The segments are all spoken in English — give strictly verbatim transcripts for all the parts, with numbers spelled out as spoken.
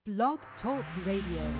Blog Talk Radio.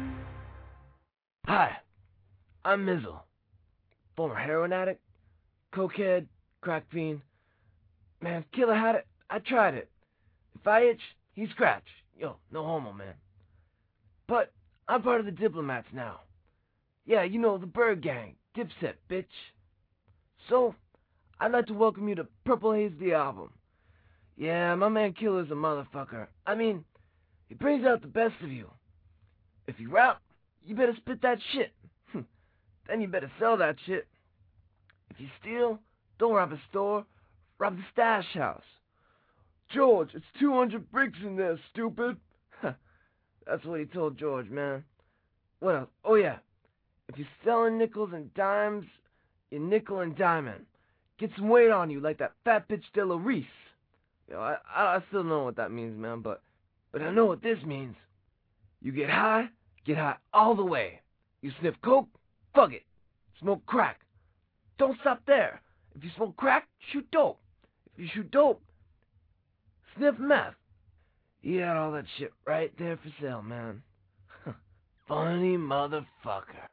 Hi, I'm Mizzle. Former heroin addict, cokehead, crack fiend. Man, killer had it. I tried it. If I itch, he scratch. Yo, no homo, man. But I'm part of the Diplomats now. Yeah, you know, the Bird Gang. Dipset, bitch. So, I'd like to welcome you to Purple Haze the album. Yeah, my man Killer's a motherfucker. I mean, he brings out the best of you. If you rap, you better spit that shit. Then you better sell that shit. If you steal, don't rob a store, rob the stash house. George, it's two hundred bricks in there, stupid. That's what he told George, man. What else? Oh, yeah. If you're selling nickels and dimes, you're nickel and diamond. Get some weight on you like that fat bitch De La Reese. You know, I, I still don't know what that means, man, but, but I know what this means. You get high, get high all the way. You sniff coke, fuck it. Smoke crack. Don't stop there. If you smoke crack, shoot dope. If you shoot dope, sniff meth. He had all that shit right there for sale, man. Funny motherfucker.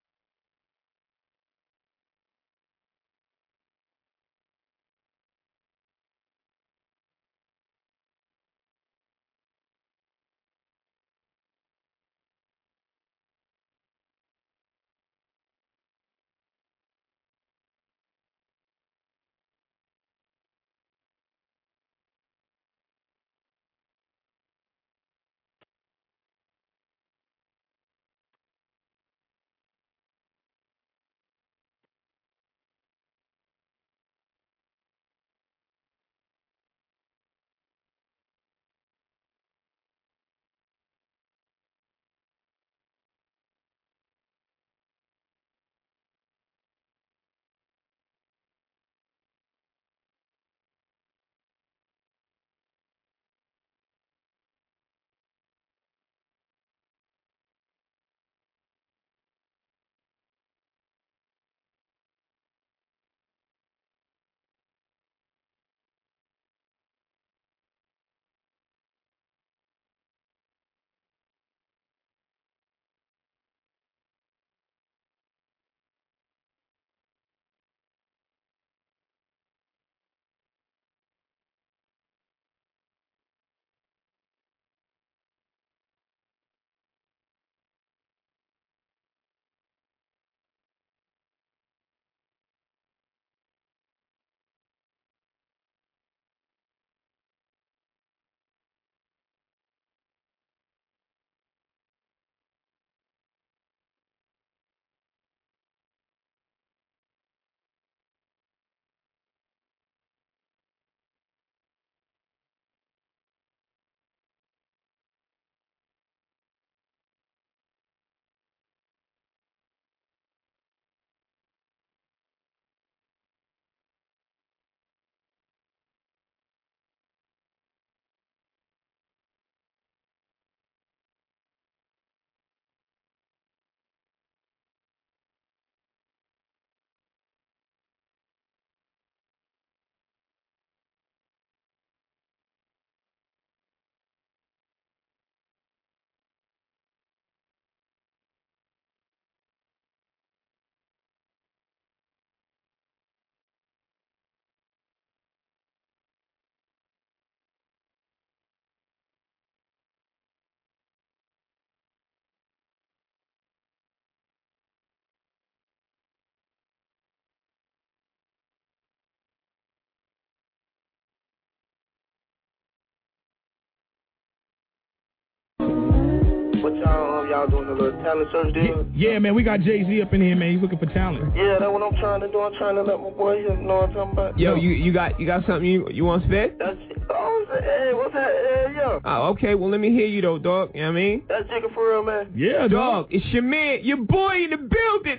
What y'all, um, y'all doing a little talent search deal? Yeah, yeah, man, we got Jay-Z up in here, man. He's looking for talent. Yeah, that's what I'm trying to do. I'm trying to let my boy here know what I'm talking about. Yo, you you got you got something you you want to spit? That's oh, hey, what's that? Hey, yo. Oh, okay. Well, let me hear you though, dog. You know what I mean? That's Jigga for real, man. Yeah, dog. It's your man, your boy in the building.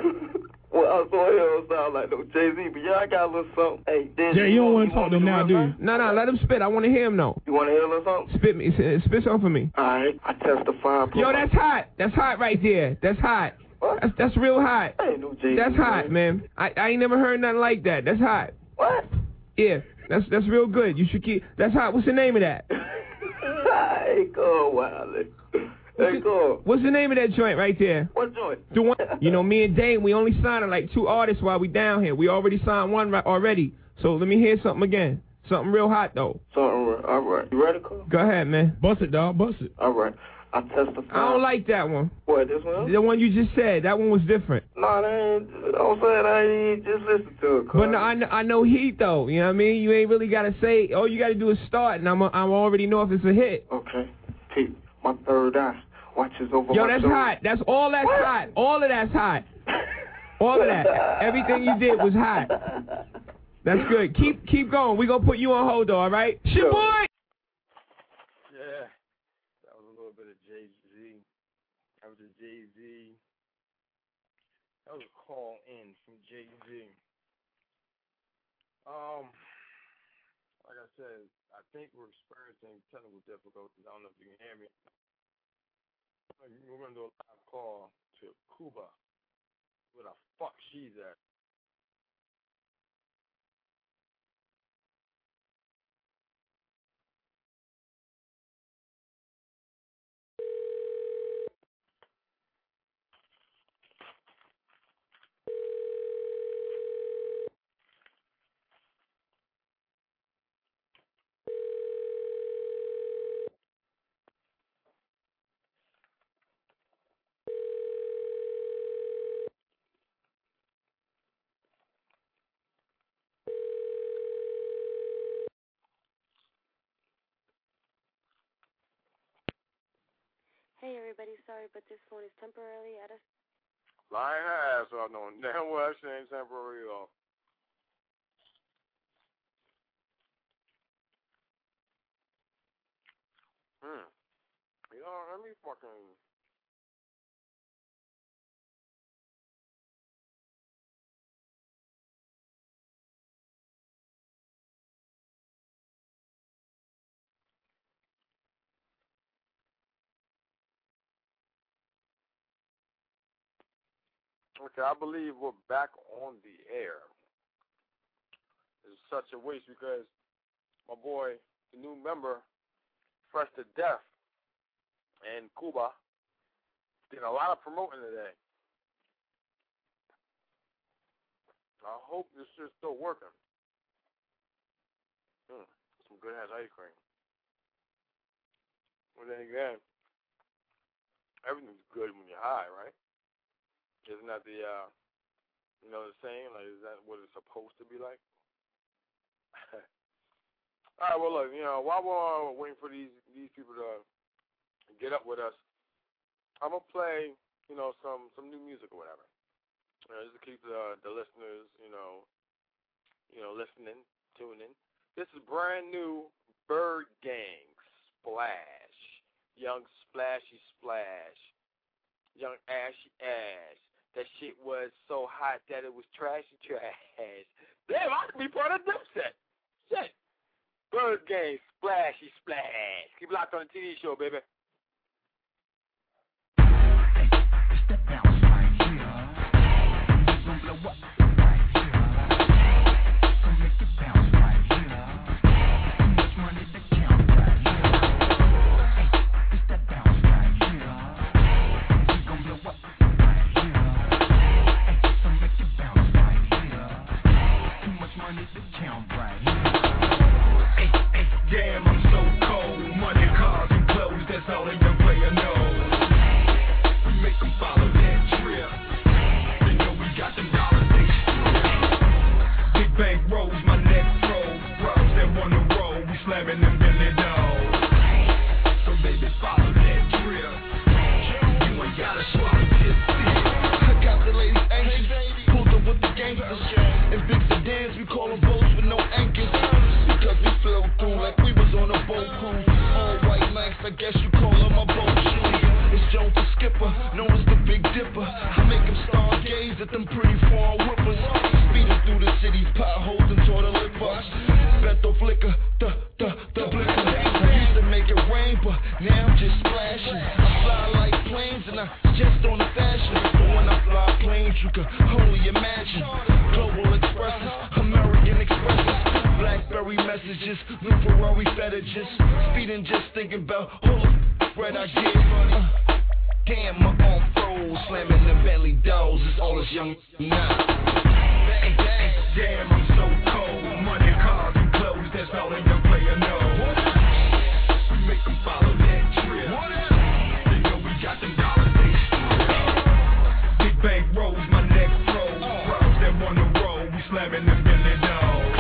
Well, I was going to sound like no Jay-Z, but yeah, I got a little something. Hey, Dizzy, Jay, you don't want to talk to him now, do you? No, no, let him spit. I want to hear him though. You want to hear a little something? Spit me, spit something for me. All right, I testify. Yo, that's hot. That's hot right there. That's hot. What? That's, that's real hot. I ain't no Jay-Z. That's hot, man. I, I ain't never heard nothing like that. That's hot. What? Yeah, that's that's real good. You should keep. That's hot. What's the name of that? Hey, Hey, Carl Wiley. Hey, Carl. What's the name of that joint right there? What joint? The one, you know, me and Dane, we only signed like two artists while we down here. We already signed one right already. So let me hear something again. Something real hot, though. Something real. All right. You ready, Carl? Go ahead, man. Bust it, dog. Bust it. All right. I testify. I don't like that one. What, this one? The one you just said. That one was different. Nah, that ain't, I'm saying I ain't just listen to it, Carl. But no, I, know, I know heat, though. You know what I mean? You ain't really got to say. All you got to do is start, and I'm, I already know if it's a hit. Okay. Pete, my third eye watches over Yo, my that's third. hot. That's all that's What? hot. All of that's hot. All of that. Everything you did was hot. That's good. Keep keep going. We gonna put you on hold, though, all right? Shit, Sure. boy! Yeah, that was a little bit of Jay-Z. That was a Jay-Z. That was a call in from Jay-Z. Um, like I said, I think we're experiencing technical difficulties. I don't know if you can hear me. We're gonna do a live call to Cuba. Where the fuck she's at? Hey everybody, sorry, but this phone is temporarily at a... Lying her ass off, knowing damn well she ain't temporary at all. Hmm. You know, let me fucking... Okay, I believe we're back on the air. It's such a waste because my boy, the new member, Fresh to Death, and Cuba, did a lot of promoting today. I hope this shit's still working. Mm, some good ass ice cream. Well, then again, everything's good when you're high, right? Isn't that the, uh, you know, the saying? Like, is that what it's supposed to be like? All right, well, look, you know, while we're waiting for these these people to get up with us, I'm going to play, you know, some, some new music or whatever. You know, just to keep the, the listeners, you know, you know, listening, tuning. This is brand new Bird Gang, Splash. Young Splashy Splash. Young Ashy Ash. That shit was so hot that it was trashy trash. Damn, I could be part of Dipset. Shit. Bird Gang, Splashy Splash. Keep it locked on the T V show, baby. It's that bounce right here. It's gonna blow up right here. So make it bounce right here. Too much money to count right here. It's that bounce right here. It's gonna blow up right here. So make it bounce right here. Too much money to count right here. Damn, I'm so cold. Money, cars, and clothes, that's all a young player knows. We make them follow that trip. They know we got them dollars, they strip. Big bank rolls, my neck froze. Bros that wanna roll, we slamming them Billy dogs. So baby, follow that trip. You ain't gotta swallow this shit. I got the ladies anxious, pulled up with the gangsters. In big sedans, we call them boats with no anchors. Because we flow through like we was on a boat cruise. All white nights, I guess you call them my boat shoes. It's Jones the Skipper, known as the Big Dipper. I make them stargaze at them pretty far whippers. Speeding through the city's potholes and toilet box. Beto Flicker, the, the, the blicker. I used to make it rain, but now I'm just splashing. I fly like planes and I just on the fashion. But when I fly planes, you can only imagine. Global Expresses, American Expresses, Blackberry Ferrari messages, new Ferrari feta just speeding, just thinking about who where'd I get money. Damn, my arm froze, slamming the Bentley doors. It's all this young now. Bang, bang, damn, I'm so cold. Money, cars, and clothes, that's all a young player knows. We make them follow that trip. They know we got them dollars, they strip. Big bank rolls, my neck froze. Crowds that wanna roll, we slamming the Bentley doors.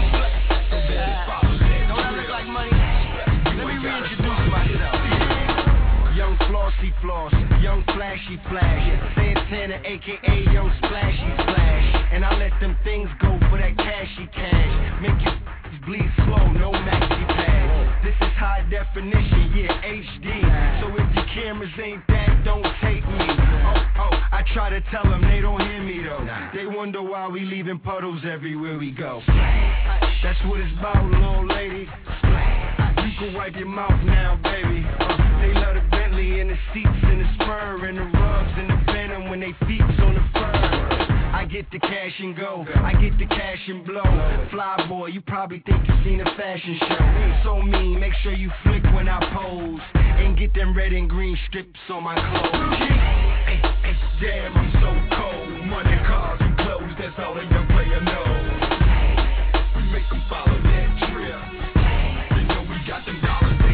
Don't I look like money? Let me reintroduce myself. Young Flossy Floss, young Flashy Flash, Santana aka Young Splashy Splash. And I let them things go for that cashy cash. Make you bleed slow, no maxi pad. This is high definition, yeah, H D. So if your cameras ain't that, don't take me. Oh, oh, I try to tell them, they don't hear me though. They wonder why we leaving puddles everywhere we go. That's what it's about, little lady. You can wipe your mouth now, baby. Uh, they love the Bentley and the seats and the spur and the rugs and the Phantom when they feet's on the fur. I get the cash and go, I get the cash and blow. Fly boy, you probably think you seen a fashion show. So mean, make sure you flick when I pose and get them red and green strips on my clothes. Hey, hey, damn, I'm so cold. Money, cars, and clothes, that's all a young player knows. We make them follow that trip. They know we got them dollars, they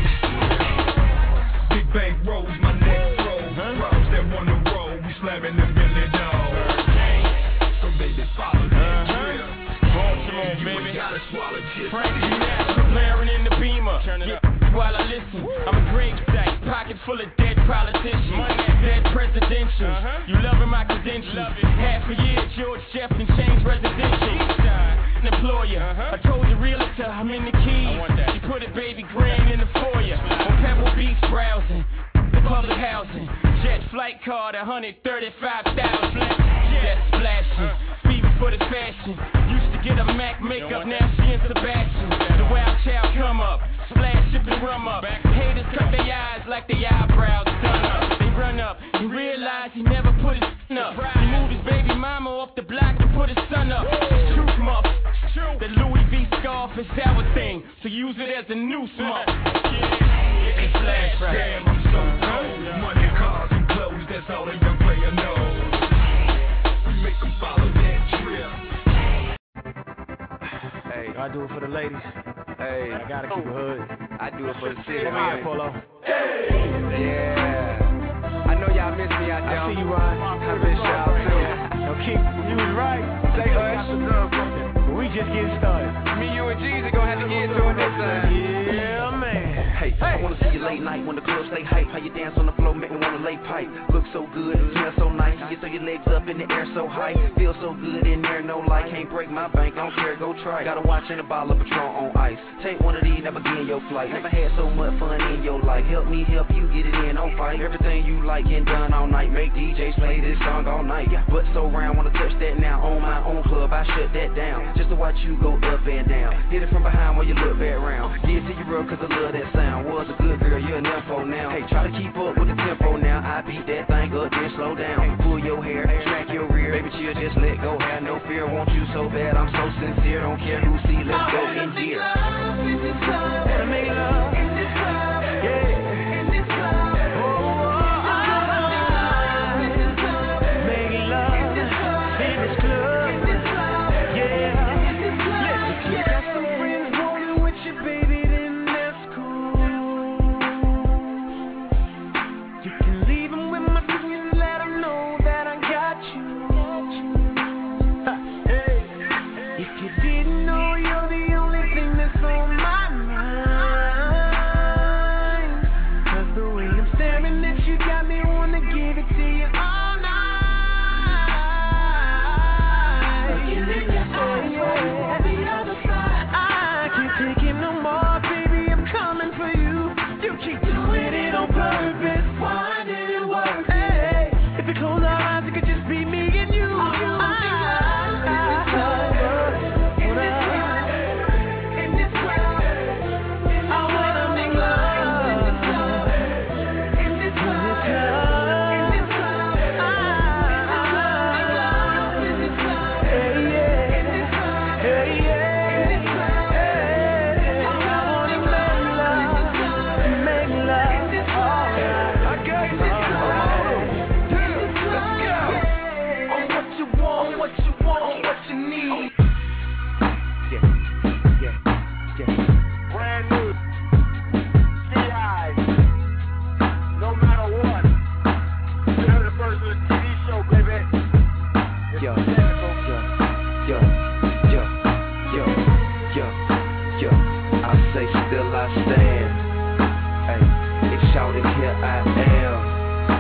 strip. Big bank rolls, my neck froze. Crowds that wanna roll, we slamming the Bentley doors. So baby, follow that trip. Baltimore, you baby. ain't gotta swallow just Frankie Nash, blaring in the Beamer. Turn it up. While I listen, I'm a gravesite, pocket full of dead politicians, money, dead presidentials. Uh-huh. You loving my credentials? Love Half a year, George Jefferson changed residential. An employer, uh-huh. I told the realtor I'm in the keys. She put a baby grand in the foyer. On Pebble Beach browsing, the public housing. Jet flight card, one hundred thirty-five thousand. Jet splashing, fever for the fashion. Used to get a Mac makeup, now she in Sebastian. The wild child come up. Splash, sip and rum up. Haters cut their eyes like their eyebrows done up. They run up and realize he never put his son up. He moved his baby mama off the block and put his son up. It's truth, muff. The Louis V scarf is our thing, so use it as a noose, muff. Yeah, it's flash, right? Damn, I'm so cold. Money, cars, and clothes, that's all a young player knows. We make them follow that trip. Hey, I do it for the ladies. Hey, I gotta keep it hood. I do it for the city. Come here, Polo. Hey, yeah. I know y'all miss me out there. I see you, Ryan. I miss y'all too. Yo, keep, you was right. Say hush. We just getting started. Me, you, and Jeezy gonna have to get into it this time. Yeah, man. Hey, hey, I wanna see you late night when the club stay hype. How you dance on the floor, make me wanna lay pipe. Look so good, smell so nice. You throw your legs up in the air so high. Feel so good in there, no light. Can't break my bank, I don't care, go try. Got a watch and a bottle of Patron on ice. Take one of these, never get in your flight. Never had so much fun in your life. Help me help you get it in, don't fight. Everything you like getting done all night. Make D Js play this song all night. But so round, wanna touch that now. On my own club, I shut that down. Just to watch you go up and down. Hit it from behind while you look back round. Give it to you real cause I love that sound. Was a good girl, you're an info now. Hey, try to keep up with the tempo now. I beat that thing up, then slow down. Pull your hair, track your rear. Baby, chill, just let go. Have no fear, want you so bad. I'm so sincere, don't care who see. Let's go in here. Wanna make love in this club, yeah. In this club, oh, oh, oh. In this club, making love in this club, in this club, in this club, yeah. In this club, listen, you got some friends rolling with you, baby, then that's cool. You can leave them with my crew and let them know that I got you. Ha, hey, if you didn't know, you're the only thing that's on my mind. Cause the way I'm staring at you got me wanna give it to you all night. Looking in your eyes, yeah. The other side. I can't take it no more, baby, I'm coming for you. You keep doing it on purpose. Why did it work? Hey, if you close our eyes, it could just be me and you. here I am.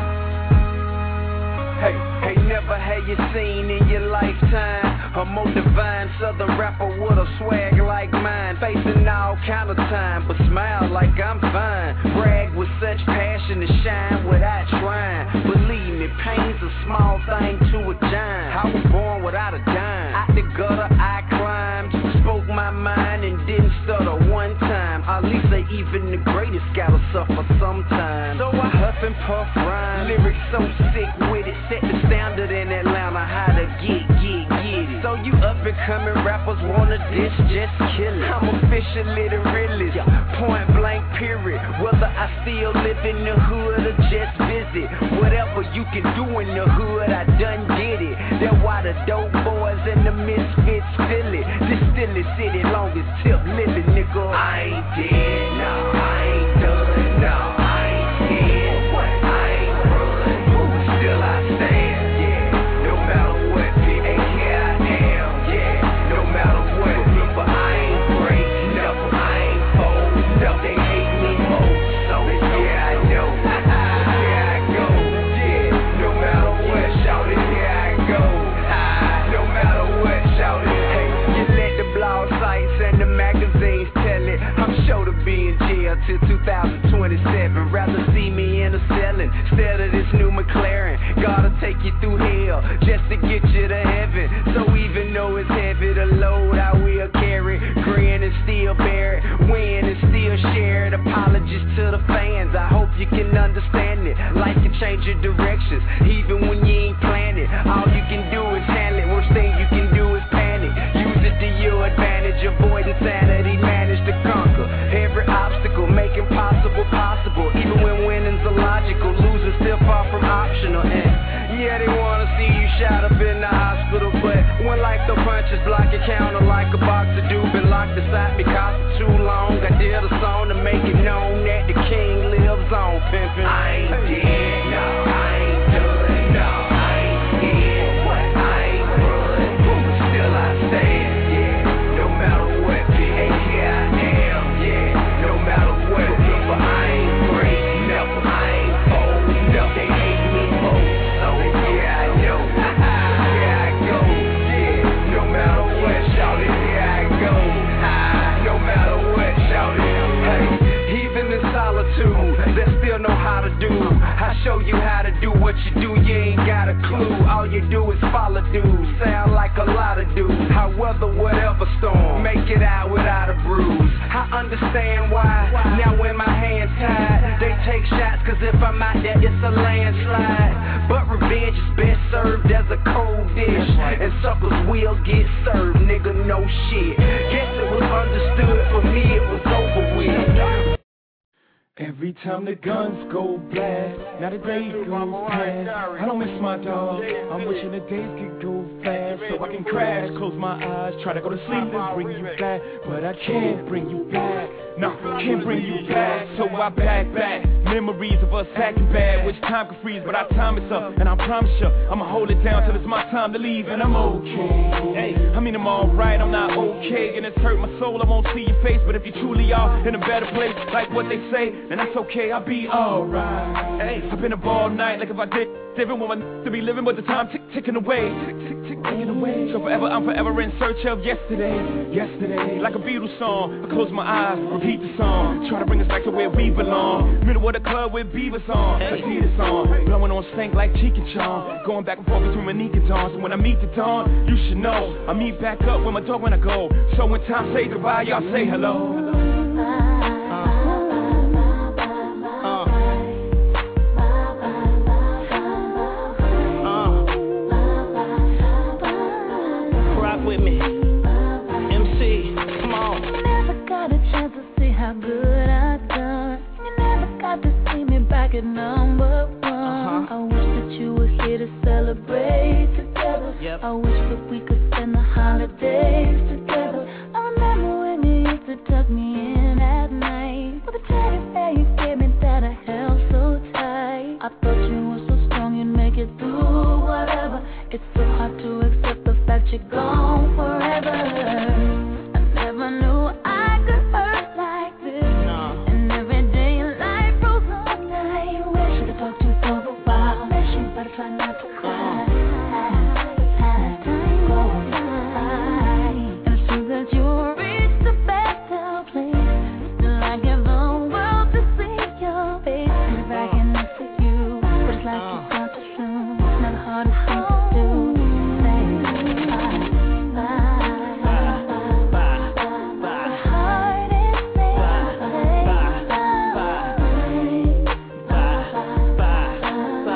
Hey, hey, never had you seen in your lifetime a more divine southern rapper with a swag like mine. Facing all kind of time, but smile like I'm fine. Brag with such passion to shine without trying. Believe me, pain's a small thing to a giant. I was born without a dime. Out the gutter I climbed, spoke my mind and didn't stutter one time. At least they even the greatest gotta suffer sometimes. So I huff and puff rhyme, lyrics so sick with it. Set the standard in Atlanta, how to get, get, get it. So you up and coming rappers wanna diss, just kill it. I'm officially the realest, point blank period. Whether I still live in the hood or just visit, whatever you can do in the hood, I done did it. That's why the dope boys and the misfits feel it. This still the city, longest tip living, nigga. I ain't dead, no, I ain't done, no, I ain't scared. What? I ain't run, but still I stand, yeah. No matter what, people, and here I am, yeah. No matter what, people, I ain't break, never, I ain't fold, never. They hate me more, so yeah, I know. Here I go, yeah. No matter what, shout it, here I go. No matter what, shout it, hey. You let the blog sites and the magazines tell it. I'm sure to be in jail till two thousand twenty-seven. Rather see me in a cell instead of this new McLaren. Gotta take you through hell just to get you to heaven. So even though it's heavy, the load I will carry. Grin and still bear it, win and still share it. Apologies to the fans, I hope you can understand it. Life can change your directions, even when you ain't planned it. All you can do is handle it, worst thing you can do is panic. Use it to your advantage, avoid insanity, manage to conquer every obstacle, make impossible possible. Even when winning's illogical, losing still far from optional. And yeah, they wanna see you shot up in the hospital, but when like the punches block your counter like a boxer do, been locked inside because for too long. I did a song to make it known that the king lives on, pimpin'. I ain't dead, no, I ain't done, no, I ain't scared. What? I ain't run, but still I stand, yeah. No matter what, and here I am, yeah. No matter what, but I ain't break, never, I ain't fold, never. They hate me more, so yeah, I know. Here I go, yeah. No matter what, shout it, here I go. No matter what, shout it, hey. Even in solitude, they still know how to do. I show you how to do what you do, you ain't got a clue. All you do is follow dudes, sound like a lot of dudes. I weather whatever storm, make it out without a bruise. I understand why, now when my hands tied, they take shots, cause if I'm out there it's a landslide. But revenge is best served as a cold dish, and suckers will get served, nigga, no shit. Guess it was understood, for me it was over with. Every time the guns go blast, now the day goes past. I don't miss my dog, I'm wishing the days could go fast, so I can crash, close my eyes, try to go to sleep and bring you back, but I can't bring you back. No, can't bring you back, so I back back. Memories of us acting bad, which time can freeze, but our time is up, and I promise you, I'ma hold it down till it's my time to leave, and I'm okay. Hey, I mean I'm alright, I'm not okay, and it's hurt my soul, I won't see your face, but if you truly are in a better place, like what they say, then that's okay, I'll be alright. Hey, I've been up all night, like if I did different woman to be living, but the time tick ticking away, tick tick tick ticking away. So forever, I'm forever in search of yesterday, yesterday. Like a Beatles song, I close my eyes, repeat the song, try to bring us back to where we belong. Middle of the club with Beavers on, let's see the song, blowing on stank like Cheek and Chong, going back and forth between Monique and Dawn. So when I meet the dawn, you should know I meet back up with my dog when I go. So when time say goodbye, y'all say hello. With me, M C, come on. You never got a chance to see how good I've done. You never got to see me back at number one. Uh-huh. I wish that you were here to celebrate together. Yep. I wish that we could spend the holidays together. I remember when you used to tuck me in at night with a teddy bear you gave me that I held so tight. I thought you were so strong you'd make it through whatever. It's so hard to accept the fact you're gone forever. I never knew I could hurt like this. No. And every day your life rolls on like you thought to shoot. Never hard to think to do. Say bye, bye, bye, bye, bye, bye. The heart is made to say bye, bye, bye, bye, bye,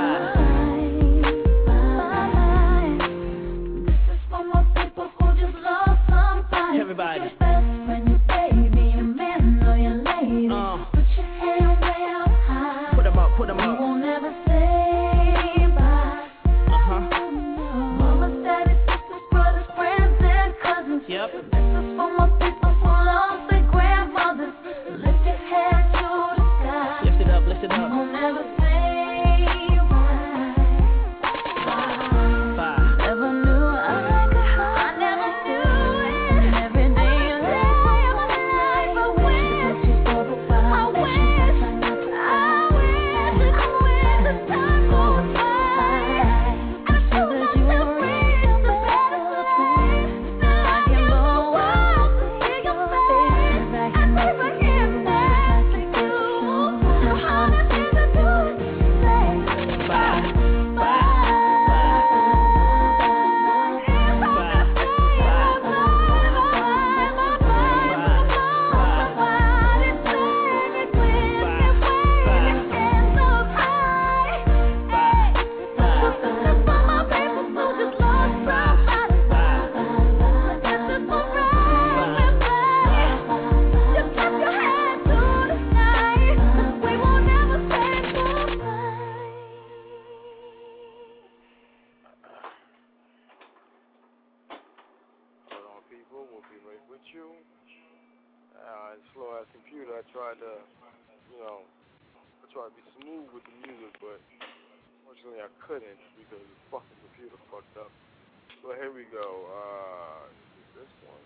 bye. This is for my people who just lost somebody. Everybody. Your best friend, your baby, your man or your lady. Uh. Put your hand way up high. Put 'em up, put 'em You up. won't ever say bye. Uh-huh. Mama's, daddy's, sisters, brothers, friends, and cousins. Yep. This is for my people who lost their grandmothers. Lift your head to the sky. Lift it up, lift it You up. won't ever say bye. Bye. Bye. Never knew I could hurt. I never knew it. Every day you live my life. I wish you saw the fire. I wish. I wish. I wish the time goes by. And I feel that you were in the better place. Still I can go out to hear your face. And if I hear back to you, the hardest thing to do is say bye, bye. Hold on, people. We'll be right with you. Uh, it's slow ass computer. I tried to, you know, I tried to be smooth with the music, but unfortunately I couldn't because the fucking computer fucked up. So here we go. Uh, is this one?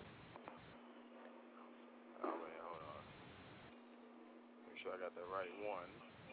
Oh man, hold on. Make sure I got the right one.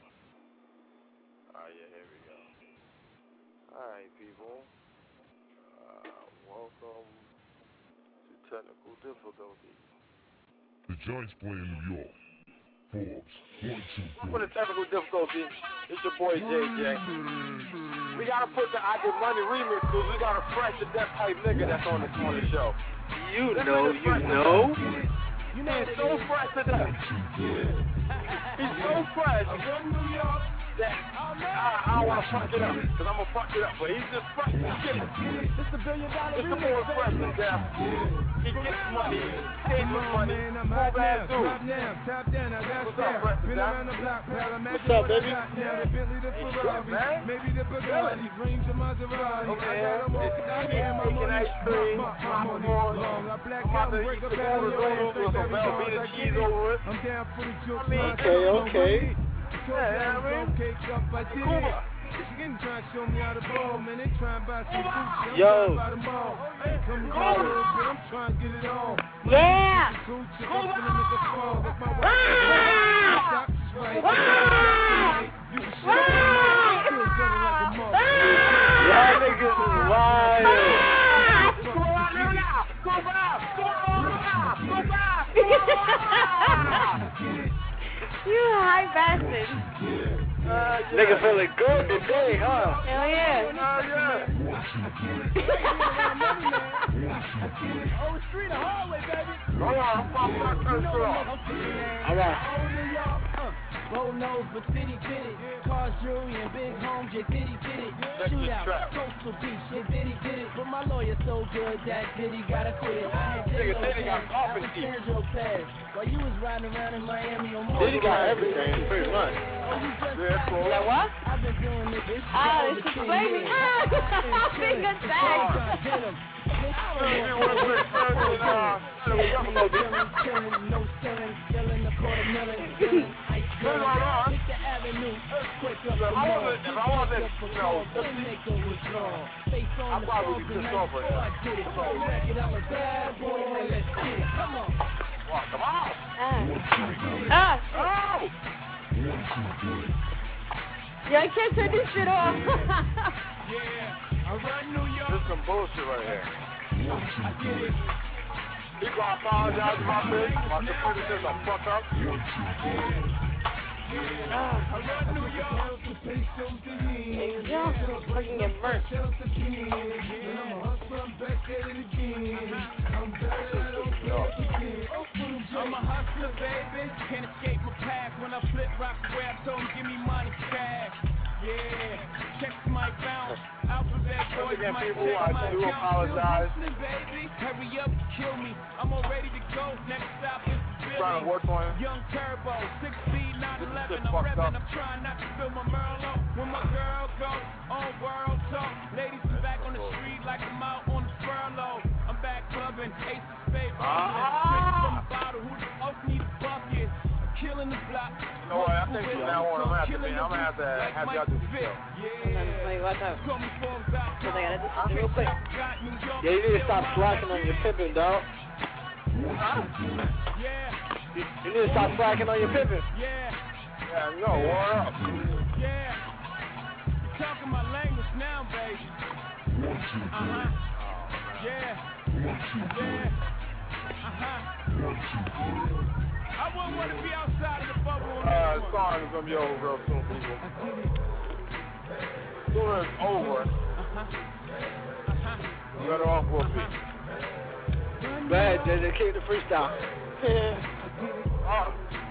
Ah, yeah, here we go. Alright, people. Uh, welcome to Technical Difficulties. The Giants play in New York. Forbes, one, two, For the technical difficulties, it's your boy J J. We gotta put the I Get Money remix because we got a fresh to death type nigga that's on the, on the show. You This know, nigga's you fresh to know. death. You know, he's so fresh to death. He's so fresh that I, I don't want to fuck it up because I'm gonna fuck it up. But he's just fresh as shit. It's the billion dollar It's the boy fresh to death. He gets money, stays with money. Move ass dude. What's up, fresh to death? What's up, baby? Yeah, man. Really? Okay, yeah. It's making ice cream, popcorn. I'm about to eat the noodles with some Velveeta cheese over it. I mean, Okay, okay. yeah, yeah, I mean, Cuba. Yo. Yeah. Y'all niggas is wild. You high bastard. Uh, Nigga feeling good today, huh? Hell yeah. Oh, street the hallway, baby. Hold on, I'm popping my curse off. All right. Gold nose, but fitty fitty. Cars, jewelry, and big homes, yeah, ditty ditty. Shootout, coastal beach, yeah, ditty ditty. But my lawyer so good that Diddy gotta quit it. I had Nigga, Diddy got coffee teeth. pass while you was riding around in Miami on more. Diddy got everything, pretty much. Yeah, cool. Like what? I've been doing this. Oh, it's the baby. Ah, finger tag. No selling, selling a quarter million. Ice cream, pick the avenue, earthquake up the mall. If I wasn't, you know, Make a withdrawal. Face on I'd probably be pissed off right now. I did it. Full record, I'm a bad boy. Let's get it. Come on. Wow, come on. Ah. Oh! Yeah, I can't turn this shit off. This is some bullshit right here. He gonna apologize about this. My computer says I fuck up. fucking get burnt. I'm a hustler, baby. Can't escape my path. When I flip rock where I told him, give me money cash. Yeah, checks might bounce. Alphabet boys might check my I do apologize. Listen, baby, hurry up, kill me. I'm all ready to go. Next stop is Trying to work on it. Young Turbo, six speed, nine eleven. I'm revving. I'm trying not to spill my Merlot. When my girl go on world talk, ladies is back on the street like I'm out on the furlough. I'm back clubbing, ace of spades, drinking from the bottle. Who the fuck need a bucket? Killing the block. You know what? I think from now on, I'm gonna have to, be, I'm gonna have to have y'all do the show. Wait, watch out. Cause I gotta do something real quick. Yeah, you need to stop slacking on your pimping, dog. You, you need to stop slacking on your pimping. Yeah. Yeah, yo, what up? Yeah. You talking my language now, baby. Uh-huh. Yeah. Yeah. Uh-huh. I wouldn't want to be outside of the bubble. Uh, the song is gonna be over real soon, people. As soon as it's over, you got it off for a beat. Bad, J J, kick the freestyle. Oh.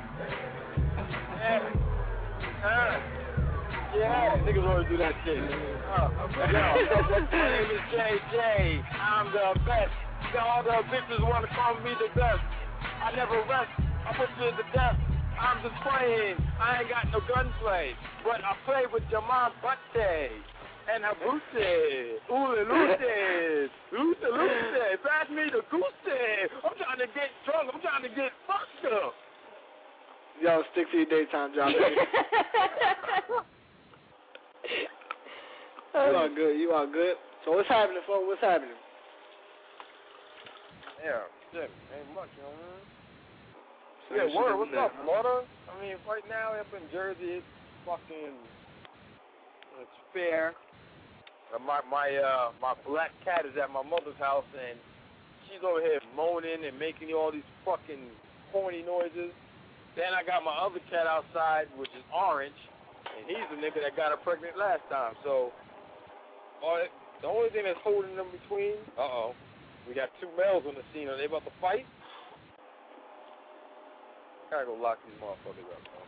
Yeah. Yeah. Yeah. Niggas always do that shit. Uh, yo, my name is J J. I'm the best. All the bitches wanna call me the best. I never rest. I put you to death. I'm just playing. I ain't got no gunplay. But I play with your mom Butte and her booty. Ooh, Lucy. Lucy, Lucy. Pass me the goosey. I'm trying to get drunk. I'm trying to get fucked up. Yo, stick to your daytime job. You are good. You are good. So what's happening, folks? What's happening? Yeah, shit. Ain't much, you know what I mean? Yeah, word, what's up, Florida? I mean, right now up in Jersey, it's fucking, it's fair. Uh, my my uh my black cat is at my mother's house, and she's over here moaning and making all these fucking horny noises. Then I got my other cat outside, which is Orange, and he's the nigga that got her pregnant last time. So, all it, the only thing that's holding them between, uh-oh, we got two males on the scene. Are they about to fight? Gotta go lock these motherfuckers up, man.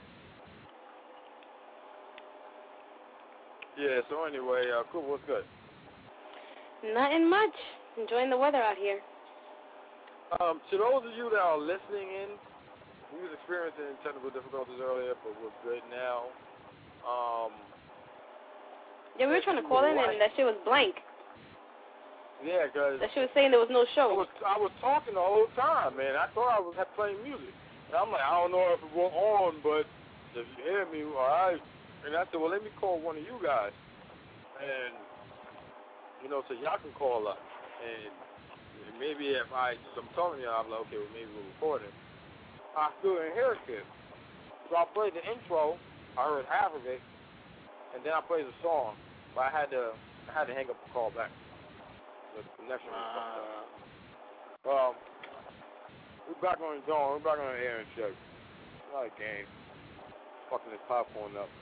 Yeah, so anyway, uh, cool, what's good? Nothing much. Enjoying the weather out here. Um, to those of you that are listening in, we was experiencing technical difficulties earlier, but we're good now. Um, yeah, we were trying to call in, and that shit was blank. Yeah, because that shit was saying there was no show. I was, I was talking the whole time, man. I thought I was playing music. I'm like, I don't know if it was on, but if you hear me, all right. And I said, well, let me call one of you guys. And, you know, so y'all can call up. And maybe if I, I'm telling you, I'm like, okay, well, maybe we'll record it. I still didn't hear it. So I played the intro. I heard half of it. And then I played the song. But I had to, I had to hang up the call back. The connection was fucked up. Well, we're back on the zone. We're back on the air and shit. Not a game. Fucking this popcorn up.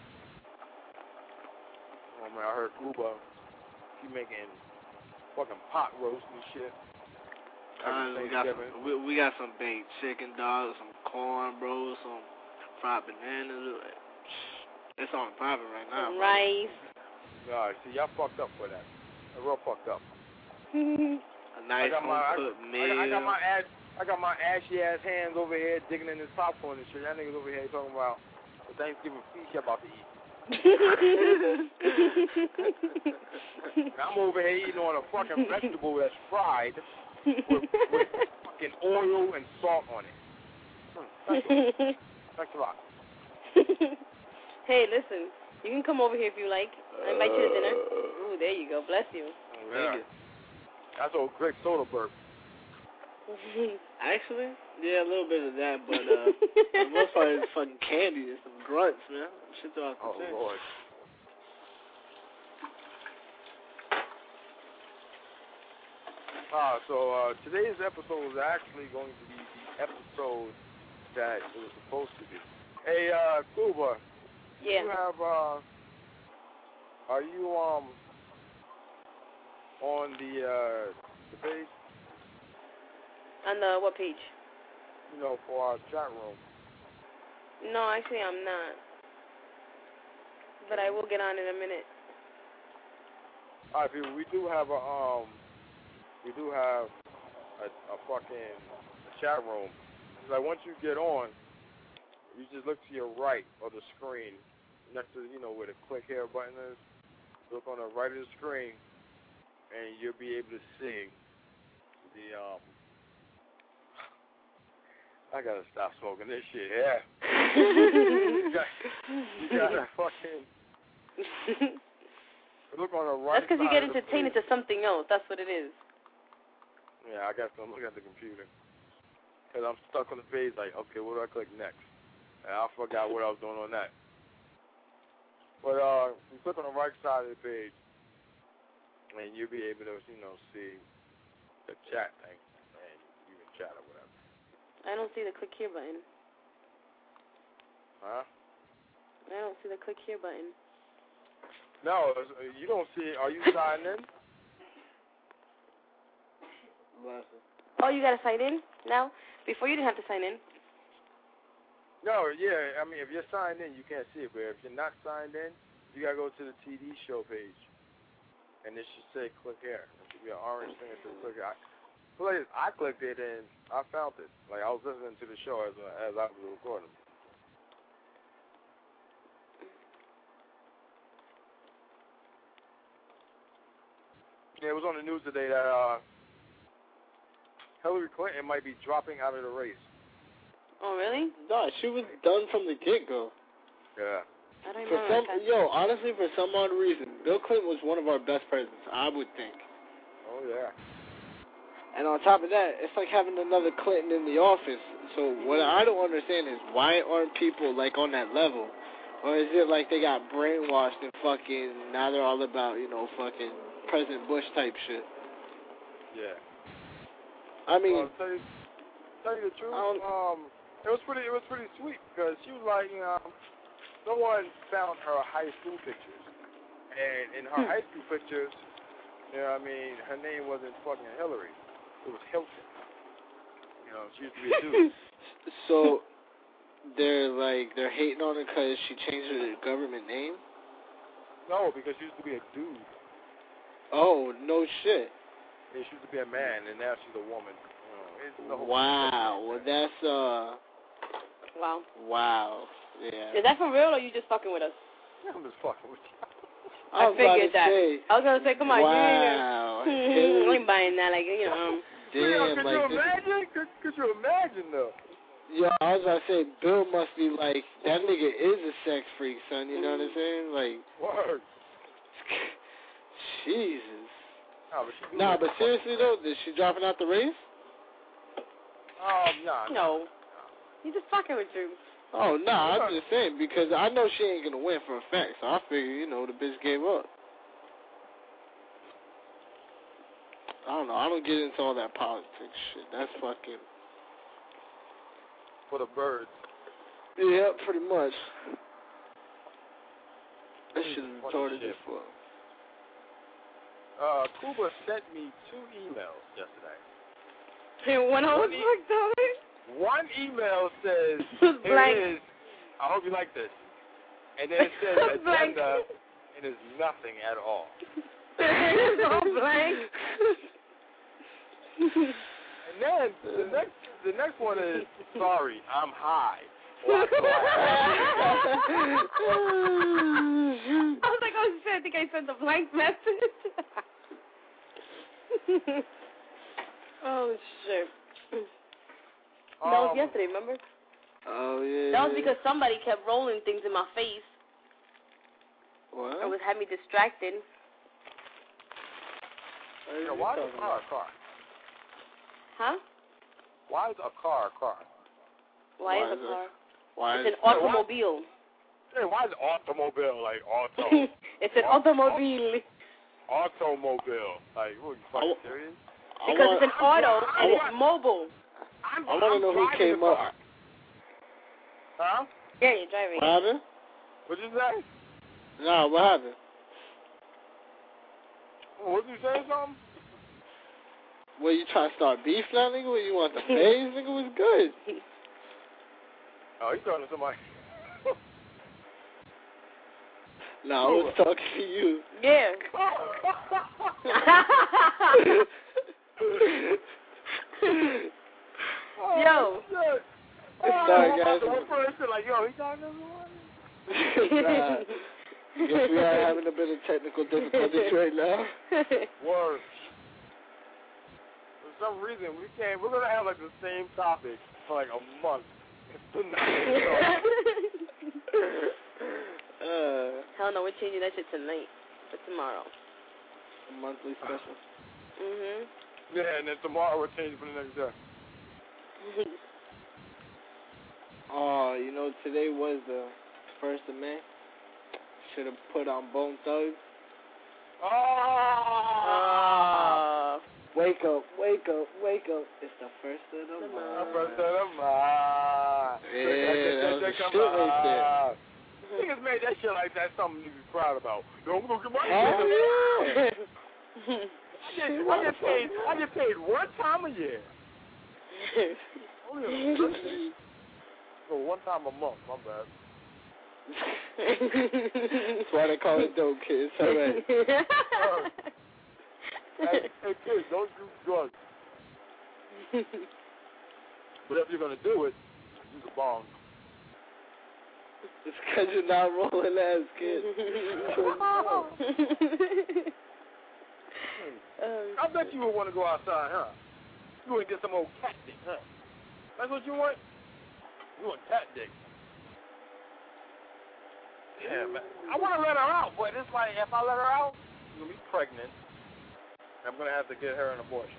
Oh man, I heard Cuba. She making fucking pot roast and shit. Uh, we got some, we, we got some baked chicken, dog, some corn, bro, some fried bananas. It's on popping right now. Some rice. Alright, see, y'all fucked up for that. They're real fucked up. A nice home-cooked meal. I got my ass. I got my ashy ass hands over here digging in this popcorn and shit. Y'all niggas over here talking about the Thanksgiving feast y'all about to eat. I'm over here eating on a fucking vegetable that's fried with, with fucking oil and salt on it. Thanks a lot. Thanks a lot. Hey, listen, you can come over here if you like. I invite you to dinner. Ooh, there you go. Bless you. Yeah. That's old Greg Soderbergh. Actually, yeah, a little bit of that, but uh, for the most part, it's fucking candy and some grunts, man. Shit's off the Oh, chain. Lord. Ah, so uh, today's episode is actually going to be the episode that it was supposed to be. Hey, uh, Cuba. Yeah. You have, uh, are you, um, on the uh, the page? On the what page? You know, for our chat room. No, actually I'm not. But I will get on in a minute. All right, people. We do have a um, we do have a, a fucking chat room. Like once you get on, you just look to your right of the screen, next to you know where the click here button is. Look on the right of the screen, and you'll be able to see the um. I gotta stop smoking this shit. Yeah. you got, you gotta fucking look on the right. That's because you get side of the entertained into something else. That's what it is. Yeah, I got to look at the computer. Because I'm stuck on the page like, okay, what do I click next? And I forgot what I was doing on that. But uh, you click on the right side of the page, and you'll be able to, you know, see the chat thing, and you can chat or whatever. I don't see the click here button. Huh? I don't see the click here button. No, you don't see it. Are you signed in? Oh, you gotta sign in now? Before you didn't have to sign in. No, yeah. I mean, if you're signed in, you can't see it. But if you're not signed in, you gotta go to the T D show page, and it should say "click here." It should be an orange thing that says "click here." I, well, I clicked it and I found it. Like I was listening to the show as as I was recording. Yeah, it was on the news today that uh, Hillary Clinton might be dropping out of the race. Oh, really? No, she was done from the get-go. Yeah. I don't for remember. some, yo, honestly, for some odd reason, Bill Clinton was one of our best presidents, I would think. Oh, yeah. And on top of that, it's like having another Clinton in the office. So what I don't understand is why aren't people, like, on that level? Or is it like they got brainwashed and fucking, now they're all about, you know, fucking President Bush type shit? Yeah. I mean, well, tell you, tell you the truth, um, it was pretty, it was pretty sweet because she was like, um, someone found her high school pictures, and in her high school pictures, you know, what I mean, her name wasn't fucking Hillary, it was Hilton. You know, she used to be a dude. So they're like they're hating on her because she changed her government name? No, because she used to be a dude. Oh, no shit. Yeah, she used to be a man, and now she's a woman. You know, it's the whole wow. Well, that's, uh... Wow. Wow. Yeah. Is that for real, or are you just fucking with us? Yeah, I'm just fucking with you. I, I figured that. Say, I was going to say, come on, wow. you ain't, I ain't buying that, like, you know. Damn, could like you imagine? Could, could you imagine, though? Yeah, I was about to say, Bill must be like, that nigga is a sex freak, son, you know what I'm saying? Like... Word. Jesus. No, but, she nah, but seriously though, is she dropping out the race? Um, nah, no. No. He's just fucking with you. Oh, no, nah, I'm just saying, because I know she ain't going to win for a fact, so I figure, you know, the bitch gave up. I don't know, I don't get into all that politics shit. That's fucking... For the birds. Yeah, pretty much. That shit is retarded as fuck. Uh, Cuba sent me two emails yesterday. And one of them fucked up. One email says, Blank. here it is, I hope you like this. And then it says Blank. agenda, and it's nothing at all. It's all blank. And then the next, the next one is, sorry, I'm high. I was like, oh shit, I think I sent a blank message. Oh shit. Um, that was yesterday, remember? Oh yeah. That was because somebody kept rolling things in my face. What? It was had me distracted. Yeah, why is a car a car? Huh? Why is a car a car? Why, why is a car? Why it's is an automobile. Hey, why is automobile like auto? It's an auto, automobile. Automobile. Like, what, you fucking serious? Because want, it's an auto and want, it's mobile. I'm, I want to know who came up. Huh? Yeah, you're driving. What happened? What'd you say? Nah, what happened? Was you saying something? Well, you trying to start beef now, nigga? When you want the phase, nigga, was good. Oh, you talking to somebody? No, I was talking to you. Yeah. oh, yo. Shit. Oh, sorry, guys. guys. Like, yo, he talking to someone? Nah. Yes, we are having a bit of technical difficulties right now. Word. For some reason, we can't. We're gonna have like the same topic for like a month. uh, Hell no, we're changing that shit tonight for tomorrow. A monthly special. Mhm. Yeah, and then tomorrow we'll change for the next day. Oh, you know, today was the first of May. Should have put on Bone Thugs. Oh! Uh, wake up, wake up, wake up. It's the first of the month. First of the month. Yeah, that was the shit right there. Niggas made that shit like that something you be proud about. Yo, I'm gonna get my Hell shit. yeah. I get, I get paid. I get paid one time a year. Only a so one time a month. My bad. That's why they call it dope, kids. All right. uh, hey, hey, kids, don't do drugs. But if you're gonna do it, use a bong. It's because you're not rolling ass, kid. um, I bet you would want to go outside, huh? You would get some old cat dick, huh? That's what you want? You want cat dick. Yeah, man. I want to let her out, but it's like, if I let her out, she's going to be pregnant. I'm going to have to get her an abortion.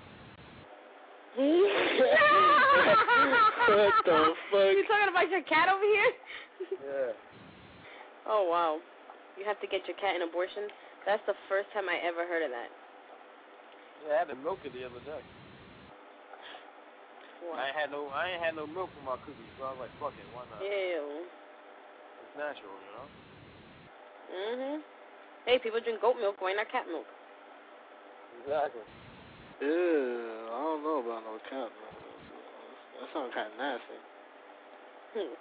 What the fuck? You talking about your cat over here? Yeah. Oh, wow. You have to get your cat an abortion? That's the first time I ever heard of that. Yeah, I had to milk it the other day. What? I ain't had no I ain't had no milk for my cookies, so I was like, fuck it, why not? Ew. It's natural, you know? Mhm. Hey, people drink goat milk, why not cat milk? Exactly. Ew, I don't know about no cat milk. That sounds kind of nasty. Hmm.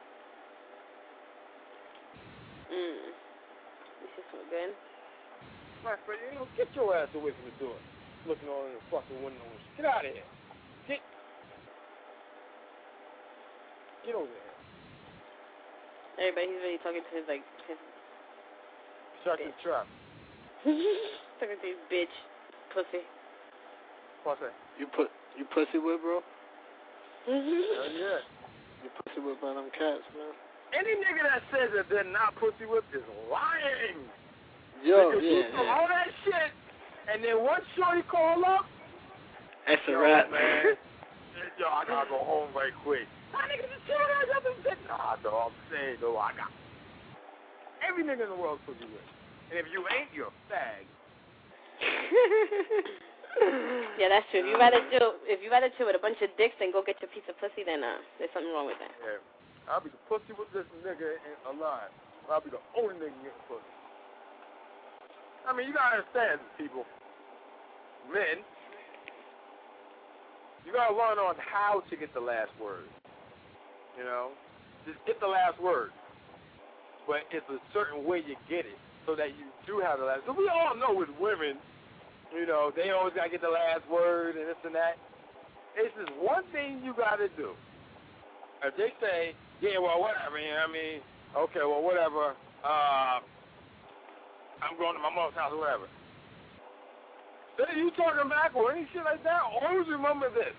Mm. This is so good. My friend, you know, get your ass away from the door. Looking all in the fucking window. Get out of here. Get Get over there. Everybody, he's really talking to his, like, his... Shut the trap. talking to his bitch. Pussy. What's that? You put you pussy whip, bro? Hell yeah. You pussy whip by them cats, man. Any nigga that says that they're not pussy whipped is lying. Yo, because yeah, you do yeah. all that shit, and then once shorty call up, that's a yo, wrap, man. Yo, I gotta go home right quick. My nigga just chill out, y'all been sitting. Nah, dog, I'm saying, though, I got every nigga in the world pussy whipped. And if you ain't, you're a fag. Yeah, that's true. If you rather chill, if you rather chill with a bunch of dicks than go get your piece of pussy, then uh, there's something wrong with that. Yeah, I'll be the pussy with this nigga alive. I'll be the only nigga getting pussy. I mean, you gotta understand, people. Men, you gotta learn on how to get the last word. You know, just get the last word. But it's a certain way you get it, so that you do have the last. So we all know with women, you know, they always gotta get the last word and this and that. It's just one thing you gotta do. If they say, yeah, well, whatever, I mean, okay, well, whatever, uh, I'm going to my mom's house or whatever. Then you talking back or any shit like that, always remember this.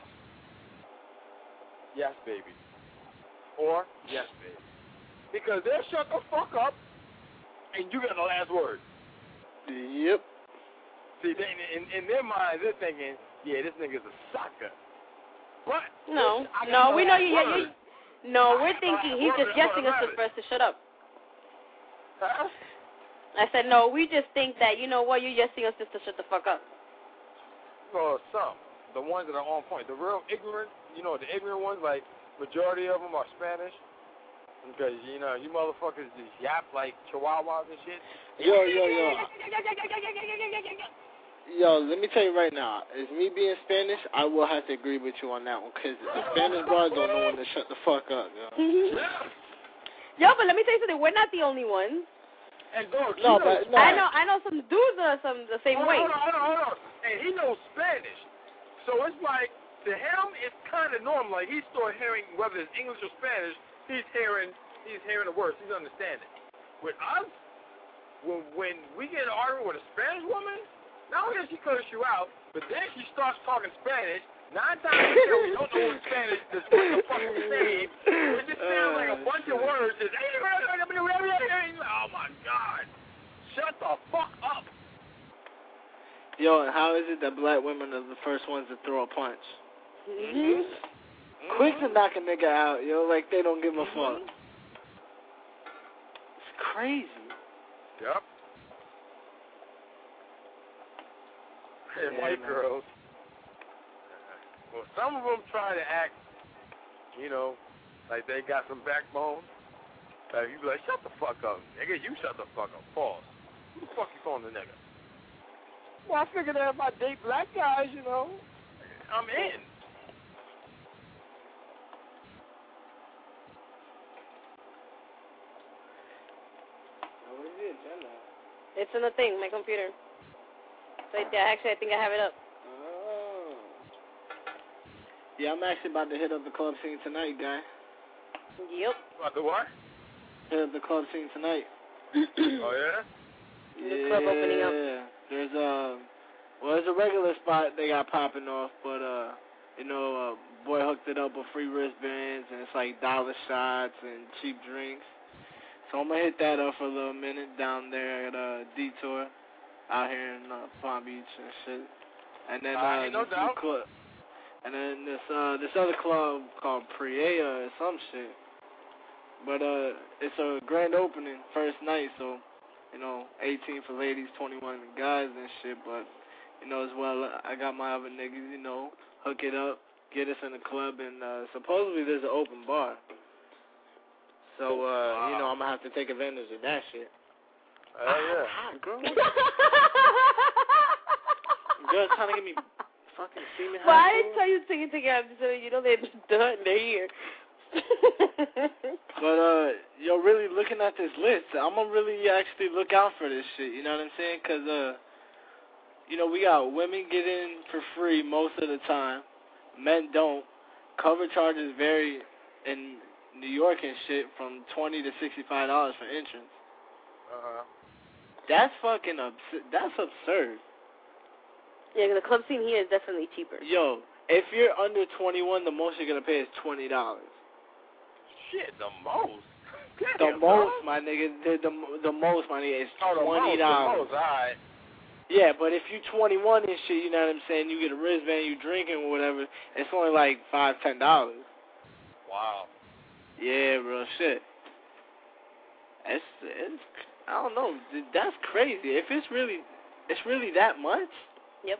Yes, baby. Or, yes, baby. Because they'll shut the fuck up, and you got the last word. Yep. See, they, in, in their minds, they're thinking, yeah, this nigga's a sucker. But No, I got no, the we know last you. word. you no, we're I thinking got he's the just last yesing word us about for us to shut up. Huh? I said, no, we just think that, you know what, you're yesing us just to shut the fuck up. Well, some. The ones that are on point. The real ignorant, you know, the ignorant ones, like, majority of them are Spanish. Because, you know, you motherfuckers just yap like chihuahuas and shit. Yo, yo, yo. Yo, let me tell you right now, as me being Spanish, I will have to agree with you on that one, because the Spanish broads don't know when to shut the fuck up, yo. Yo, but let me tell you something, we're not the only ones. And dog, no, he but, knows no. I know I know some dudes are some the same hold way. On, hold on, hold on, and he knows Spanish. So it's like, to him, it's kind of normal. Like, he's still hearing, whether it's English or Spanish, he's hearing he's hearing the words, he's understanding. With us, when, when we get an argument with a Spanish woman, not only does she curse you out, but then she starts talking Spanish. Nine times out of ten, we don't know what Spanish is what the fuck is saying. It just sounds like a bunch of words. Just, oh my God. Shut the fuck up. Yo, and how is it that black women are the first ones to throw a punch? Mm-hmm. Quick to knock a nigga out, yo, like they don't give a fuck. It's crazy. Yep. And Yeah, white man. girls. Well, some of them try to act, you know, like they got some backbone. Like, you be like, shut the fuck up. Nigga, you shut the fuck up. Pause. Who the fuck you calling the nigga? Well, I figured that if I date black guys, you know, I'm in. It's in the thing, my computer. So yeah, actually, I think I have it up. Oh. Yeah, I'm actually about to hit up the club scene tonight, guy. Yep. About the what? Hit up the club scene tonight. Oh, yeah? The yeah, club opening up. There's a, well, there's a regular spot they got popping off, but, uh, you know, uh, boy hooked it up with free wristbands, and it's like dollar shots and cheap drinks. So I'm going to hit that up for a little minute down there at uh, Detour out here in uh, Palm Beach and shit. And then, uh, uh, no this doubt. Club, and then this uh, this other club called Priea or some shit. But uh, it's a grand opening, first night, so, you know, eighteen for ladies, twenty-one for guys and shit. But, you know, as well, I got my other niggas, you know, hook it up, get us in the club, and uh, supposedly there's an open bar. So, uh, wow. you know, I'm going to have to take advantage of that shit. Oh, uh, yeah. Ah, girl. Girl trying to get me fucking semen. Well, I didn't tell you to take it together, so you know they're done, they're here. But, uh, yo, really looking at this list, I'm going to really actually look out for this shit, you know what I'm saying? Because, uh, you know, we got women get in for free most of the time. Men don't. Cover charges vary in New York and shit from twenty to sixty-five dollars for entrance. Uh-huh. That's fucking absurd. That's absurd. Yeah, the club scene here is definitely cheaper. Yo, if you're under twenty-one, the most you're going to pay is twenty dollars. Shit, the most? The Damn, most, bro. my nigga, the, the the most, my nigga, is oh, the twenty dollars. Most, the most, all right. Yeah, but if you're twenty-one and shit, you know what I'm saying, you get a wristband, you drinking or whatever, it's only like five, ten dollars. Wow. Yeah, real shit. It's, it's, I don't know, that's crazy. If it's really, it's really that much? Yep.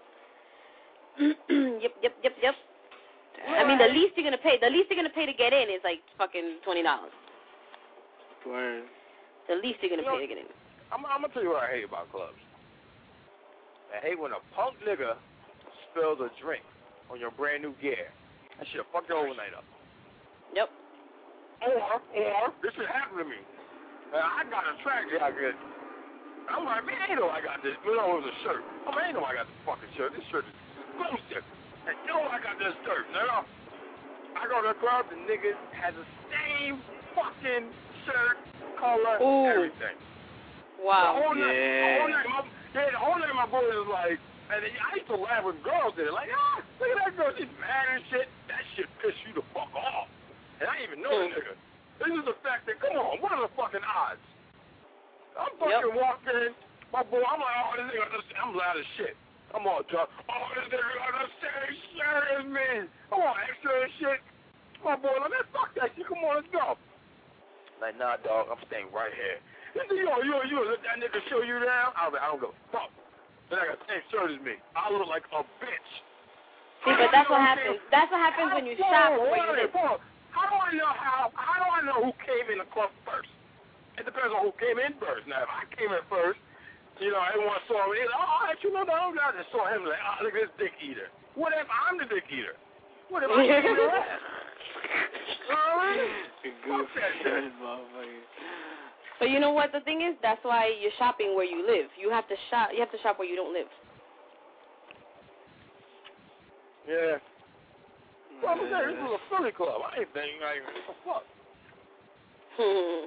yep, yep, yep, yep. I mean, the least you're gonna pay, the least you're gonna pay to get in is like fucking twenty dollars. Word. The least you're gonna you know, pay to get in. I'm, I'm gonna tell you what I hate about clubs. I hate when a punk nigga spills a drink on your brand new gear. That shit fuck your whole night up. Yep. Or, or, this should happen to me. Uh, I got a track jacket. I'm like, man, I ain't know I got this. You know, it was a shirt. Oh, man, I ain't know I got this fucking shirt. This shirt is exclusive. And you know I got this shirt. You know? I go to the club, the nigga has the same fucking shirt, color, Ooh. everything. Wow. The whole yeah. Night, the whole night, my, yeah, the whole night my boy was like, and I used to laugh when girls did it. Like, ah, look at that girl, she's mad and shit. That shit pissed you the fuck off. And I didn't even know the nigga. This is the fact that, come on, what are the fucking odds? I'm fucking yep. walking, my boy, I'm like, oh, this nigga, I'm loud as shit. Come on, Chuck. Oh, this nigga got the same shirt as me. Come on, extra and shit. My boy, like, man, fuck that shit. Come on, let's go. Like, nah, dog, I'm staying right here. He said, yo, yo, yo, let that nigga show you down? I was like, I don't give a fuck. Then I got the same shirt as me. I look like a bitch. See, but that's what happens. That's what happens when you shop before you live. How do I know how, how do I know who came in the club first? It depends on who came in first. Now, if I came in first, You know, everyone saw me. Oh, you know, no, I just saw him like, oh, look at this dick eater. What if I'm the dick eater? What if I'm the dick eater? Fuck that shit. But you know what the thing is? That's why you're shopping where you live. You have to shop. You have to shop where you don't live. Yeah. Well, I'm saying, this was a Philly club. I ain't thinking like, what the fuck? Hmm.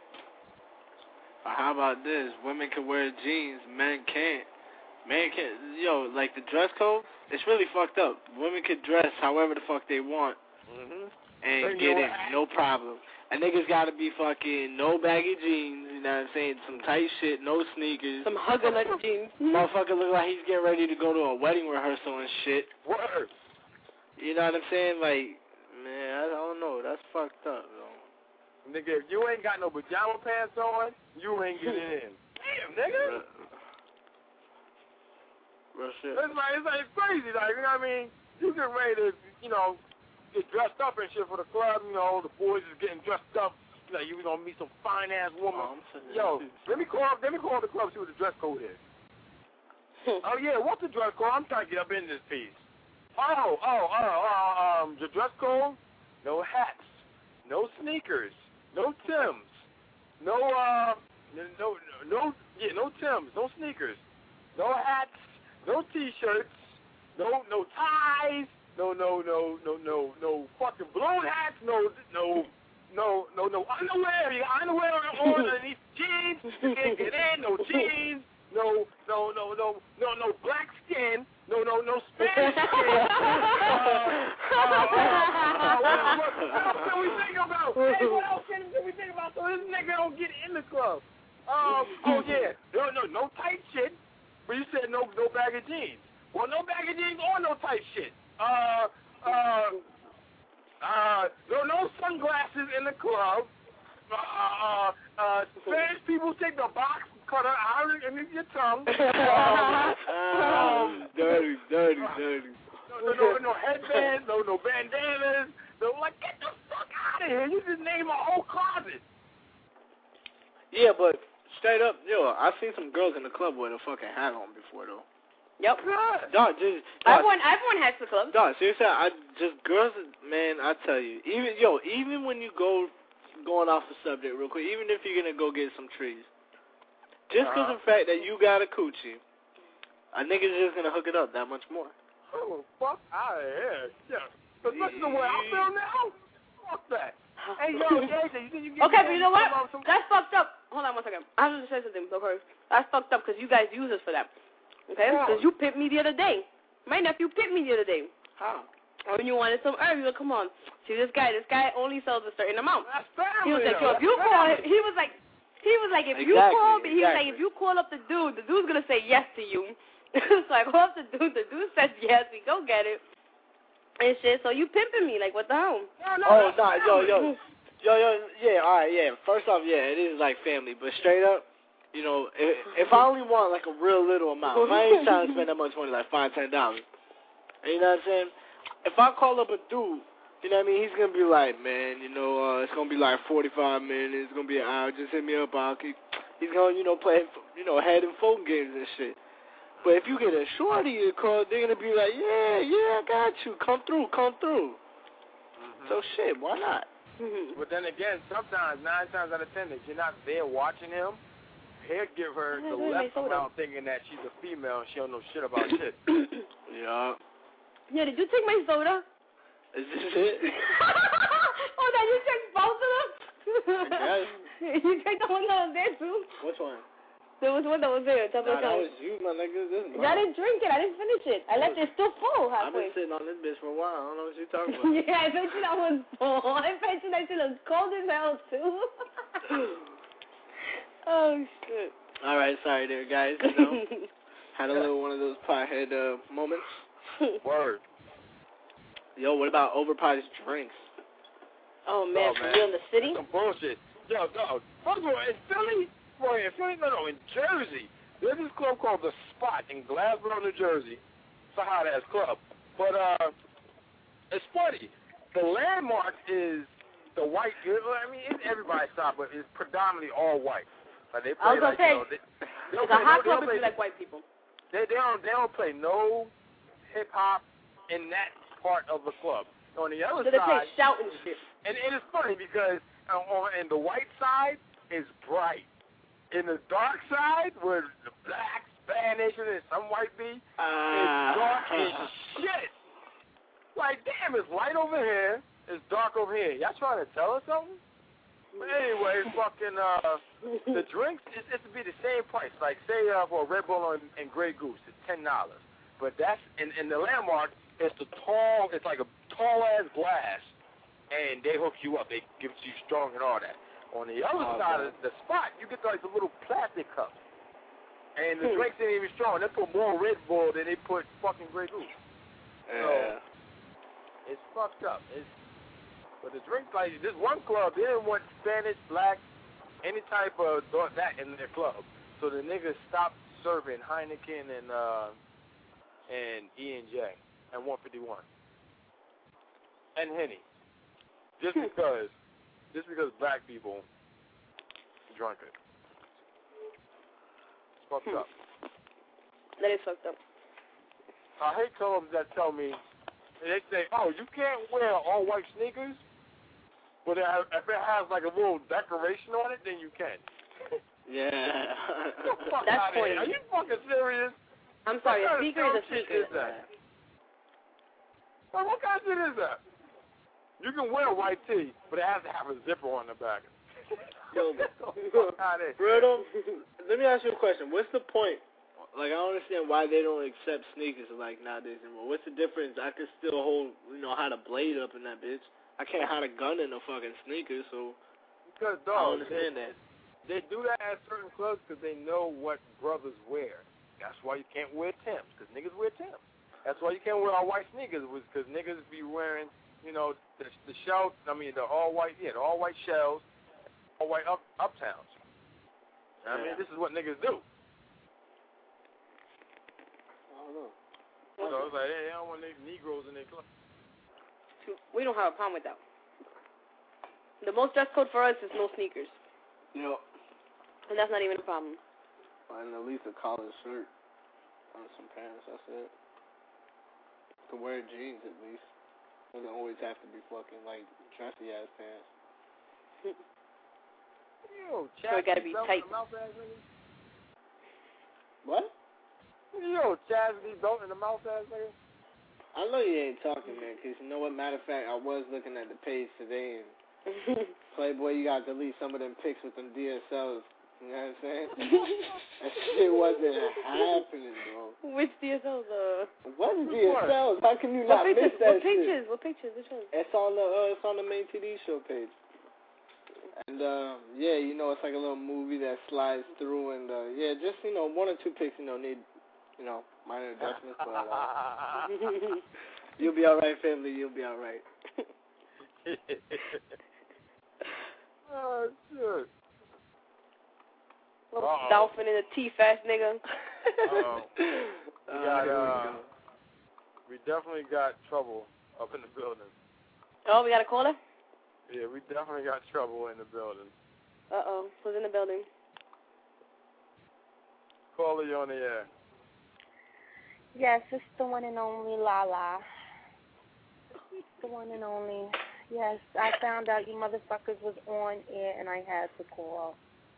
How about this? Women can wear jeans, men can't. Men can't. Yo, like the dress code, it's really fucked up. Women can dress however the fuck they want mm-hmm. and Bring get your in, ass. no problem. And niggas gotta be fucking no baggy jeans, you know what I'm saying? Some tight shit, no sneakers. Some hugger nut jeans. Motherfucker look like he's getting ready to go to a wedding rehearsal and shit. Word. You know what I'm saying? Like, man, I don't know. That's fucked up, though. Nigga, if you ain't got no pajama pants on, you ain't getting in. Damn, nigga. Real shit. It's like, it's like crazy. Like, you know what I mean? You get ready to, you know, get dressed up and shit for the club. You know, the boys is getting dressed up. You know, you gonna meet some fine ass woman. Oh, Yo, let me call. Let me call the club. See what the dress code is. Oh yeah, what's the dress code? I'm trying to get up in this piece. Oh, oh, oh, uh, um, the dress code? No hats, no sneakers, no Timbs, no, uh, no, no, yeah, no Timbs, no sneakers, no hats, no T-shirts, no, no ties, no, no, no, no, no, no fucking balloon hats, no, no, no, no, no underwear. You got underwear on underneath jeans. You can't get in. No jeans. No, no, no, no, no, no black skin. No, no, no Spanish skin. uh, uh, uh, what, what, what else can we think about? Hey, what else can, can we think about so this nigga don't get in the club? Um, oh yeah, no, no, no tight shit. But you said no, no baggy jeans. Well, no baggy jeans or no tight shit. Uh, uh. Uh, no, no sunglasses in the club. Uh, uh, uh, Spanish people take the box cutter out of your tongue. Um, um, dirty, dirty, dirty. No, no, no, no headbands, no, no bandanas. No, like, get the fuck out of here. You just name a whole closet. Yeah, but straight up, yo, I've seen some girls in the club with a fucking hat on before, though. Yep. Dog, just, dog, I've worn, I've worn hats to clubs. Dog, seriously, I just, girls, man, I tell you, even, yo, even when you go, going off the subject real quick, even if you're going to go get some trees, just because uh-huh. of the fact that you got a coochie, a nigga's just going to hook it up that much more. Oh, fuck out of here. Yeah. But listen to the way I feel now. Fuck that. Hey, yo, Jason, you think you get okay, but you know what? That's fucked up. Hold on one second. I have to say something, okay? That's fucked up because you guys use us for that. Okay, because you pimped me the other day. My nephew pimped me the other day. How? When you wanted some herb, you were like, come on. See, this guy, this guy only sells a certain amount. That's family. He was like, yo, if you That's call family. him, he was like, he was like, if exactly, you call me, he exactly. was like, if you call up the dude, the dude's going to say yes to you. So I call up the dude, the dude says yes, we go get it. And shit, so you pimping me, like, what the hell? No, no, oh, nah, yo, yo. Yo, yo, yeah, all right, yeah. First off, yeah, it is like family, but straight up, you know, if, if I only want like a real little amount, if I ain't trying to spend that much money, like five, ten dollars. You know what I'm saying? If I call up a dude, you know what I mean, he's gonna be like, man, you know, uh, it's gonna be like forty-five minutes, it's gonna be an hour, just hit me up, I'll keep. He's gonna, you know, play, you know, head and phone games and shit. But if you get a shorty to call, they're gonna be like, yeah, yeah, I got you, come through, come through. Mm-hmm. So shit, why not? But then again, sometimes, nine times out of ten, if you're not there watching him, he'll give her the left amount thinking that she's a female and she don't know shit about shit. Yeah. Yeah, did you take my soda? Is this it? Oh, then you took both of them? Yes. You took the one that was there, too? Which one? There was one that was there. Nah, that was you, my nigga. This is I didn't drink it. I didn't finish it. I left it still full halfway. I've been sitting on this bitch for a while. I don't know what you're talking about. Yeah, I bet you that was full. I bet you that shit was cold as hell, too. Oh, shit. All right, sorry there, guys. You know, had a little one of those pothead uh, moments. Word. Yo, what about overpriced drinks? Oh, man, oh, for man. real in the city? That's some bullshit. Yo, no. First of all, in Philly, boy, in Philly, no, no, in Jersey, there's this club called The Spot in Glassboro, New Jersey. It's a hot-ass club. But uh, it's funny. The landmark is the white, I mean, it's everybody's stop, but it's predominantly all white. Like they play I was gonna like, say, you know, they, It's a hot club if you like white people. They they don't they don't play no hip hop in that part of the club. On the other so they side, play shout and shit. And and it's funny because on, on in the white side is bright. In the dark side, where the black, Spanish, and some white be, uh, it's dark as shit. Like, damn, it's light over here, it's dark over here. Y'all trying to tell us something? But anyway, fucking, uh, the drinks, it's, it's to be the same price. Like, say, uh, for a Red Bull and, and Grey Goose, it's ten dollars. But that's, in, in the Landmark, it's the tall, it's like a tall-ass glass, and they hook you up. They give it to you strong and all that. On the other oh, side God. of the spot, you get like the little plastic cups. And the drinks ain't even strong. They put more Red Bull than they put fucking Grey Goose. Yeah. So, it's fucked up. It's, but the drinks, like, this one club, they didn't want Spanish, black, any type of that in their club. So the niggas stopped serving Heineken and uh, and E and J and one fifty-one. And Henny. Just because, just because black people drunk it. It's fucked up. That is fucked up. I hate clubs that tell me, they say, oh, you can't wear all white sneakers, but if it has like a little decoration on it, then you can. Yeah. Fuck That's funny. Are you fucking serious? I'm sorry, what a sneaker is a sneaker. Is that? Well, what kind of shit is that? You can wear a white tee, but it has to have a zipper on the back. Yo, Bruno, let me ask you a question. What's the point? Like, I don't understand why they don't accept sneakers like nowadays anymore. What's the difference? I could still hold, you know, hide a blade up in that bitch. I can't hide a gun in a fucking sneaker, so because, dog, I don't understand they, that. They do that at certain clubs because they know what brothers wear. That's why you can't wear Timbs, because niggas wear Timbs. That's why you can't wear all white sneakers, because niggas be wearing, you know, the, the shell, I mean, the all white, yeah, the all white shells, all white up, uptowns. Yeah. I mean, this is what niggas do. So it's like, hey, I don't want Negroes in their club. We don't have a problem with that. The most dress code for us is no sneakers. Yep. And that's not even a problem. And at least a collared shirt on some pants, that's it. To wear jeans at least. Doesn't always have to be fucking like dressy ass pants. Yo, so it gotta be tight. What? Yo, chastity belt in the mouth ass nigga. I know you ain't talking, man, because you know what? Matter of fact, I was looking at the page today, and Playboy, you got to delete some of them pics with them D S Ls. You know what I'm saying? That shit wasn't happening, bro. Which D S Ls? Uh... What D S Ls? How can you what not pictures? miss that what pictures? shit? What pictures? Which ones? It's on the uh, it's on the main T V show page. And um, yeah, you know, it's like a little movie that slides through, and uh, yeah, just you know, one or two pics, you know, need. You know, minor adjustments, but uh, you'll be all right, family. You'll be all right. Oh, shit. Little Uh-oh. dolphin in a teeth-ass nigga. Uh-oh. We, got, uh, we definitely got trouble up in the building. Oh, we got a caller? Yeah, we definitely got trouble in the building. Uh-oh. Who's in the building? Caller, you on the air. Yes, it's the one and only Lala. The one and only. Yes, I found out you motherfuckers was on air and I had to call.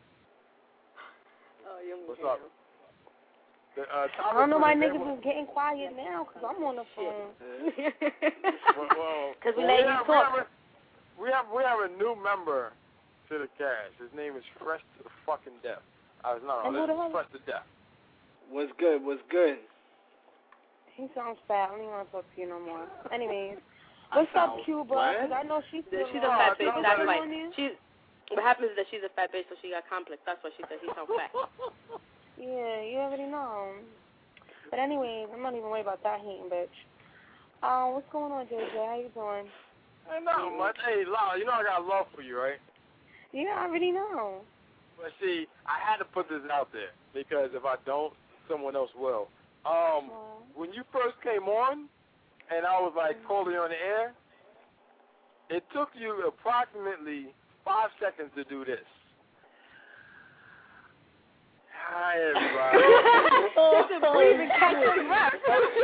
Oh, you What's up? The, uh, I don't know why niggas is getting quiet now because I'm on the phone. well, Because well, we ladies we have, talk. We have, we have a new member to the cast. His name is Fresh to the fucking Death. I was not on this. Fresh to Death. What's good? What's good? He sounds fat. I don't even want to talk to you no more. Anyways, what's up, Cuba? Because I know she's still She's a fat bitch. That's why. She's, what happens is that she's a fat bitch, so she got complex. That's why she said he sounds fat. Yeah, you already know. But anyways, I'm not even worried about that hating bitch. Uh, what's going on, J J? How you doing? Hey, not much. Hey, Lala, you know I got love for you, right? Yeah, I already know. But see, I had to put this out there because if I don't, someone else will. Um, when you first came on, and I was like totally on the air, it took you approximately five seconds to do this. Hi, everybody. This is breathing, catching breath.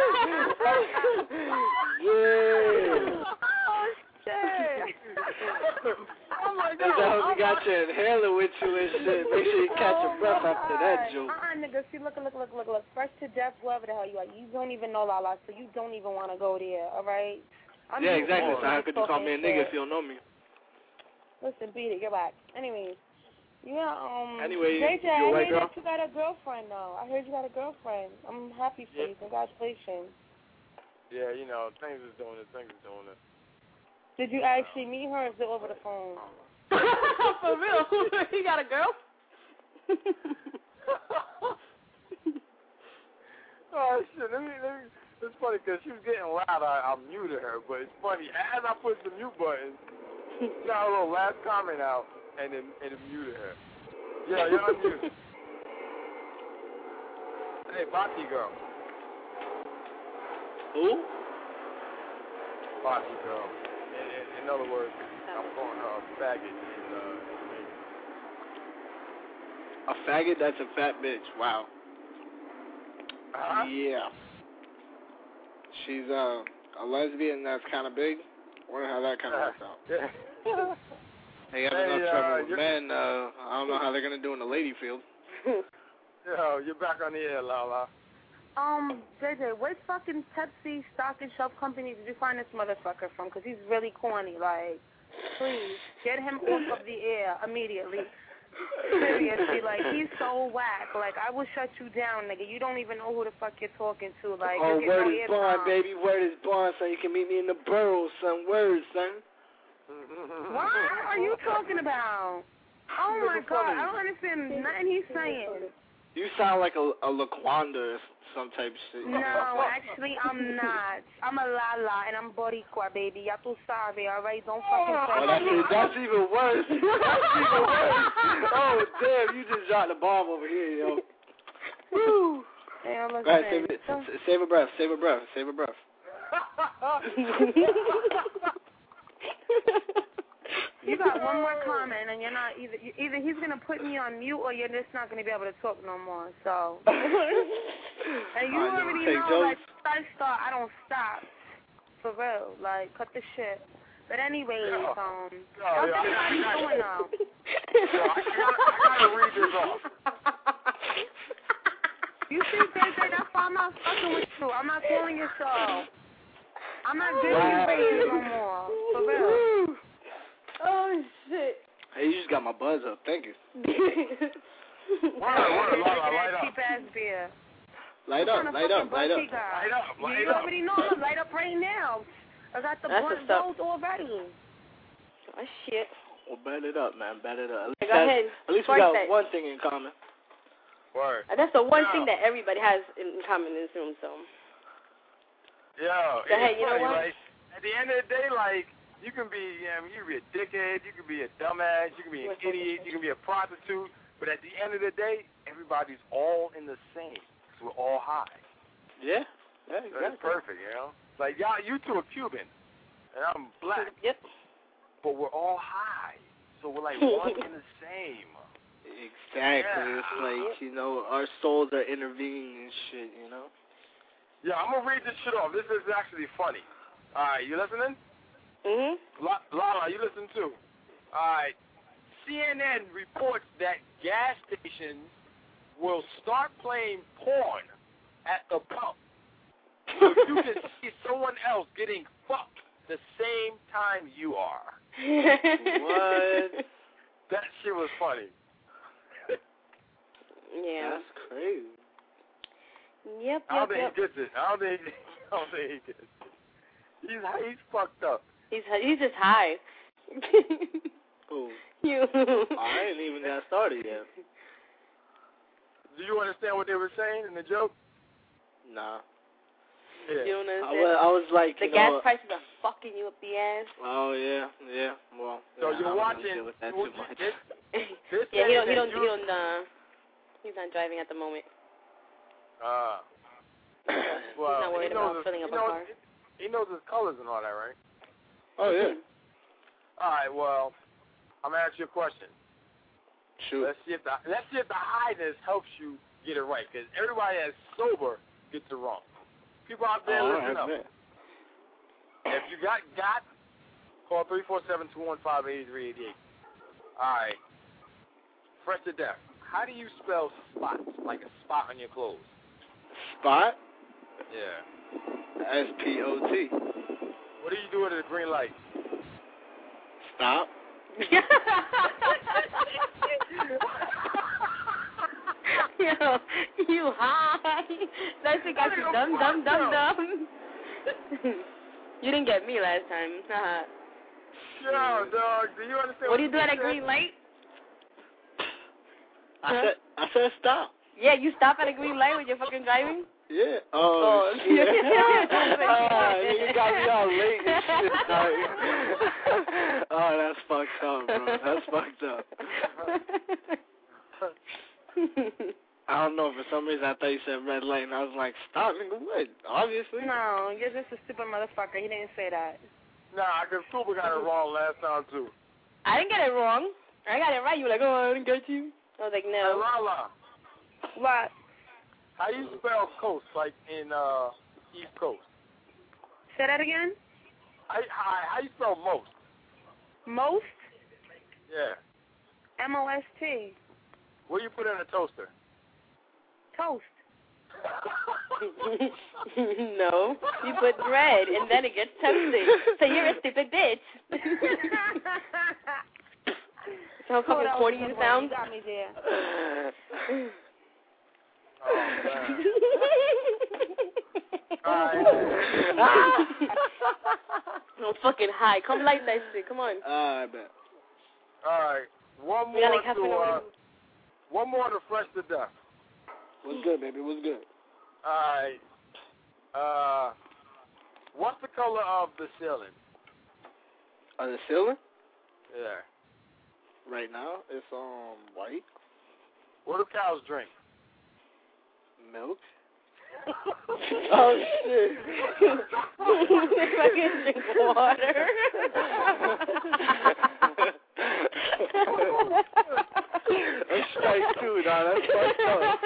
Yeah. Oh, shit. Oh, my God. I hope you got your inhaler with you and shit. Make sure you catch your breath Oh, after that joke. Uh-uh, nigga. See, look, look, look, look, look. Fresh to death, whoever the hell you are. You don't even know Lala, so you don't even want to go there, all right? I'm Yeah, exactly. So cool. how could you call me a nigga if you don't know me? Listen, beat it. You're back. Anyways. Yeah, um, Anyway, J J, you a I white heard girl? that you got a girlfriend, though. I heard you got a girlfriend. I'm happy for Yeah. you. Congratulations. Yeah, you know, things is doing it. Things is doing it. Did you actually meet her or is it over the phone? For real? You got a girl? Oh, shit. Let me, let me, it's funny because she was getting loud. I, I muted her, but it's funny. As I pushed the mute button, she got a little last comment out and then, and it muted her. Yeah, you're unmuted. Hey, Bati girl. Who? Bati girl. In, in, in other words, I'm calling her a faggot. In, uh, A faggot? That's a fat bitch. Wow. uh-huh. Yeah. She's uh, a lesbian that's kind of big. Wonder how that kind of works out. Yeah. They have Hey, enough uh, trouble with you're- men. Uh, I don't know how they're gonna do in the lady field. Yo, you're back on the air, Lala. Um, J J, what fucking Pepsi stock and shelf company did you find this motherfucker from? Because he's really corny. Like, please, get him off of the air immediately. Seriously, like, he's so whack. Like, I will shut you down, nigga. You don't even know who the fuck you're talking to. Like, Oh, you get word no is ear bond, time. baby. Word is bond, son. You can meet me in the boroughs, son. Word, son. What are you talking about? Oh, my God. I don't understand nothing he's saying. You sound like a, a Laquanda or some type of shit. No, actually, I'm not. I'm a Lala, and I'm Boricua, baby. Ya tu sabe, all right? Don't fucking say Oh, that's, that. that's even worse. That's even worse. Oh, damn. You just dropped the bomb over here, yo. Woo. Hey, listen, Go ahead, save, it, so- save a breath. Save a breath. Save a breath. You got one more comment, and you're not either. You, either he's gonna put me on mute, or you're just not gonna be able to talk no more. So, and you All right, already take know, jokes. like, I start, I don't stop. For real, like, cut the shit. But anyways, Yo. um, Yo, how's yo, I- everybody I- doing now? Yo, I gotta, I gotta read this off. You see, J J, that's why I'm not fucking with you. I'm not calling your show. I'm not giving you ratings no more. For real. Oh, shit. Hey, you just got my buzz up. Thank you. Word, word, Lala, light up. Cheap ass beer. Light What up, kind of light up, fucking light up. buzz he got? Light up, light You up. already know I'm light up right now. I got the That's blunt what's up. rolled already. Oh, shit. Well, bet it up, man. Bet it up. At least, Go ahead. at least we Spark got that. one thing in common. Word. Uh, That's the one Yo. thing that everybody has in common in this room, so. Yo, Go ahead, it's you know funny, what? like, at the end of the day, like, you can be, you, know, you can be a dickhead, you can be a dumbass, you can be an idiot, you can be a prostitute, but at the end of the day, everybody's all in the same. So we're all high. Yeah. Yeah, So that's perfect, you know? Like, y'all, you two are Cuban, and I'm black. Yep. But we're all high. So we're like one and the same. Exactly. Yeah. It's like, you know, our souls are intervening and shit, you know? Yeah, I'm going to read this shit off. This is actually funny. All right, you listening? Mm-hmm. La- Lala, you listen too. All right. C N N reports that gas stations will start playing porn at the pump. So you can see someone else getting fucked the same time you are. What? That shit was funny. Yeah. That's crazy. Yep, I don't yep, think yep. he gets it. I don't think, I don't think he gets it. He's, he's fucked up. He's he's just high. Ooh. You. I ain't even got started yet. Do you understand what they were saying in the joke? Nah. Yeah. You don't I understand? was, I was like, the you gas know, prices are fucking you up the ass. Oh, yeah, yeah. Well, So yeah, you're I don't watching. deal with that would too you- much. This, this Yeah, he don't. He says don't. that He you- don't. Uh, he's not driving at the moment. Uh, he's well, not worried he knows about his, filling up he a knows, car. He knows his colors and all that, right? Oh, yeah. All right, well, I'm going to ask you a question. True. Let's see if the let's see if the highness helps you get it right, because everybody that's sober gets it wrong. People out there, oh, listen up. It. If you got got, call three four seven, two one five, eight three eight eight. All right. Fresh to death. How do you spell spot? Like a spot on your clothes. Spot? Yeah. S P O T. What do you do at a green light? Stop. Yo, you high. That's the guy you dumb, dumb, dumb, dumb. You didn't get me last time. Uh-huh. Yo, dog, do you understand? What do you do at a green light? I huh? said, I said stop. Yeah, you stop at a green light when you're fucking driving? Yeah. Oh, oh shit. uh, you got me all late and shit, dog. Oh, that's fucked up, bro. That's fucked up. I don't know. For some reason, I thought you said red light, and I was like, stop, nigga, what? Obviously. No, you're just a stupid motherfucker. He didn't say that. Nah, because Super got it wrong last time, too. I didn't get it wrong. I got it right. You were like, oh, I didn't get you. I was like, no. Hey, Lala. What? How you spell coast, like in uh, East Coast? Say that again? How, how, how you spell most? Most? Yeah. M O S T. What do you put in a toaster? Toast. No. You put bread, and then it gets toasted. So you're a stupid bitch. That's how fucking oh, corny you sound. You got me there. Oh, man. Alright. I'm fucking high. Come light that shit. Come on. I bet. Alright. One We more gotta to uh, one more to fresh to death. What's good, baby? What's good? Alright. Uh what's the color of the ceiling? On the ceiling? Yeah. Right now, it's um white. What do cows drink? Milk. Oh shit! Fucking drink water. That's straight too, dog. That's fucked up.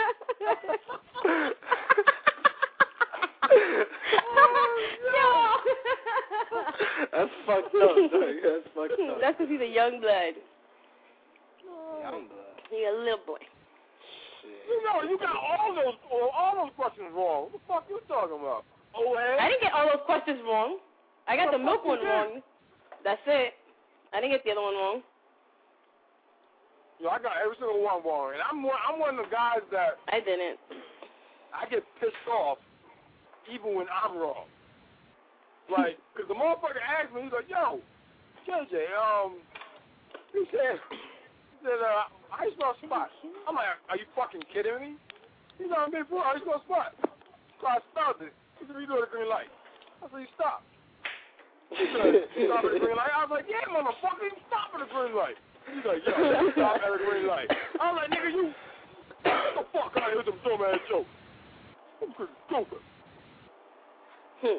That's fucked up, dog. That's fucked up. That's because he's a young blood. Young blood. He's a little boy. You know, you got all those all those questions wrong. What the fuck you talking about? Oh, hey? I didn't get all those questions wrong. I got what the milk one did? wrong. That's it. I didn't get the other one wrong. Yo, I got every single one wrong, and I'm one, I'm one of the guys that I didn't. I get pissed off even when I'm wrong. Like, cause the motherfucker asked me, he's like, "Yo, J J, um," he said, he said, uh, "How you spell spot?" I'm like, "Are you fucking kidding me?" He's like, "Man, bro, how you spell spot?" So I spelled it. He said, "You do it at green light." I said, "You stop." He said, "You stop at a green light." I was like, "Yeah, motherfucker, you stop at a green light." He's like, "Yo, you stop at a green light." I was like, "Nigga, you get the fuck out of here with them dumbass jokes." I'm pretty stupid. Hmm.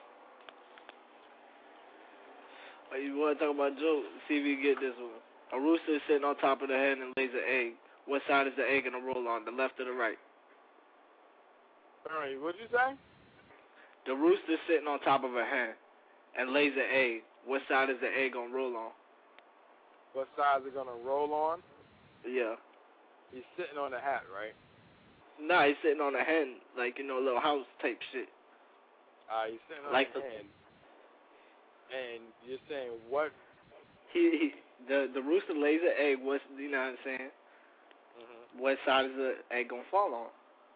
Well, you want to talk about jokes? See if you can get this one. A rooster is sitting on top of the hen and lays an egg. What side is the egg going to roll on, the left or the right? All right, what'd you say? The rooster is sitting on top of a hen and lays an egg. What side is the egg going to roll on? What side is it gonna roll on? Yeah. He's sitting on the hat, right? Nah, he's sitting on a hen, like, you know, a little house type shit. Uh, he's sitting on like the hen. And you're saying what? He, he the the rooster lays an egg. What's, you know what I'm saying? Mm-hmm. What side is the egg gonna fall on?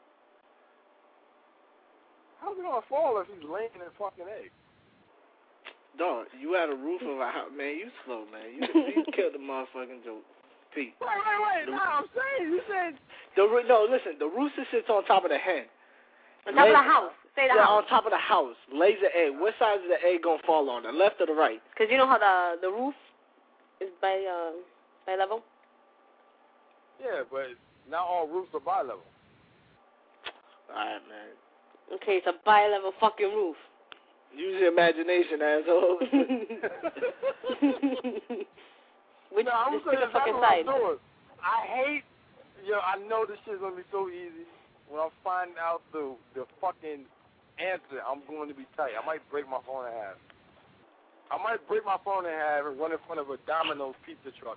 How's it gonna fall if he's laying in a fucking egg? Dog, you had a roof of a house, man. You slow, man. You, you killed the motherfucking joke. Pete. Wait, wait, wait. No, I'm saying you said. The no, listen. The rooster sits on top of the hen. On top lays, of the house. Say the yeah, house. on top of the house. Lays an egg. What side is the egg gonna fall on? The left or the right? Because you know how the the roof is by uh by level. Yeah, but not all roofs are bi-level. All right, man. Okay, it's a bi-level fucking roof. Use your imagination, asshole. Which no, I'm just saying pick a fucking that's side. what I'm doing. I hate, yo, I know this shit's gonna be so easy. When I find out the the fucking answer, I'm going to be tight. I might break my phone in half. I might break my phone in half and run in front of a Domino's pizza truck.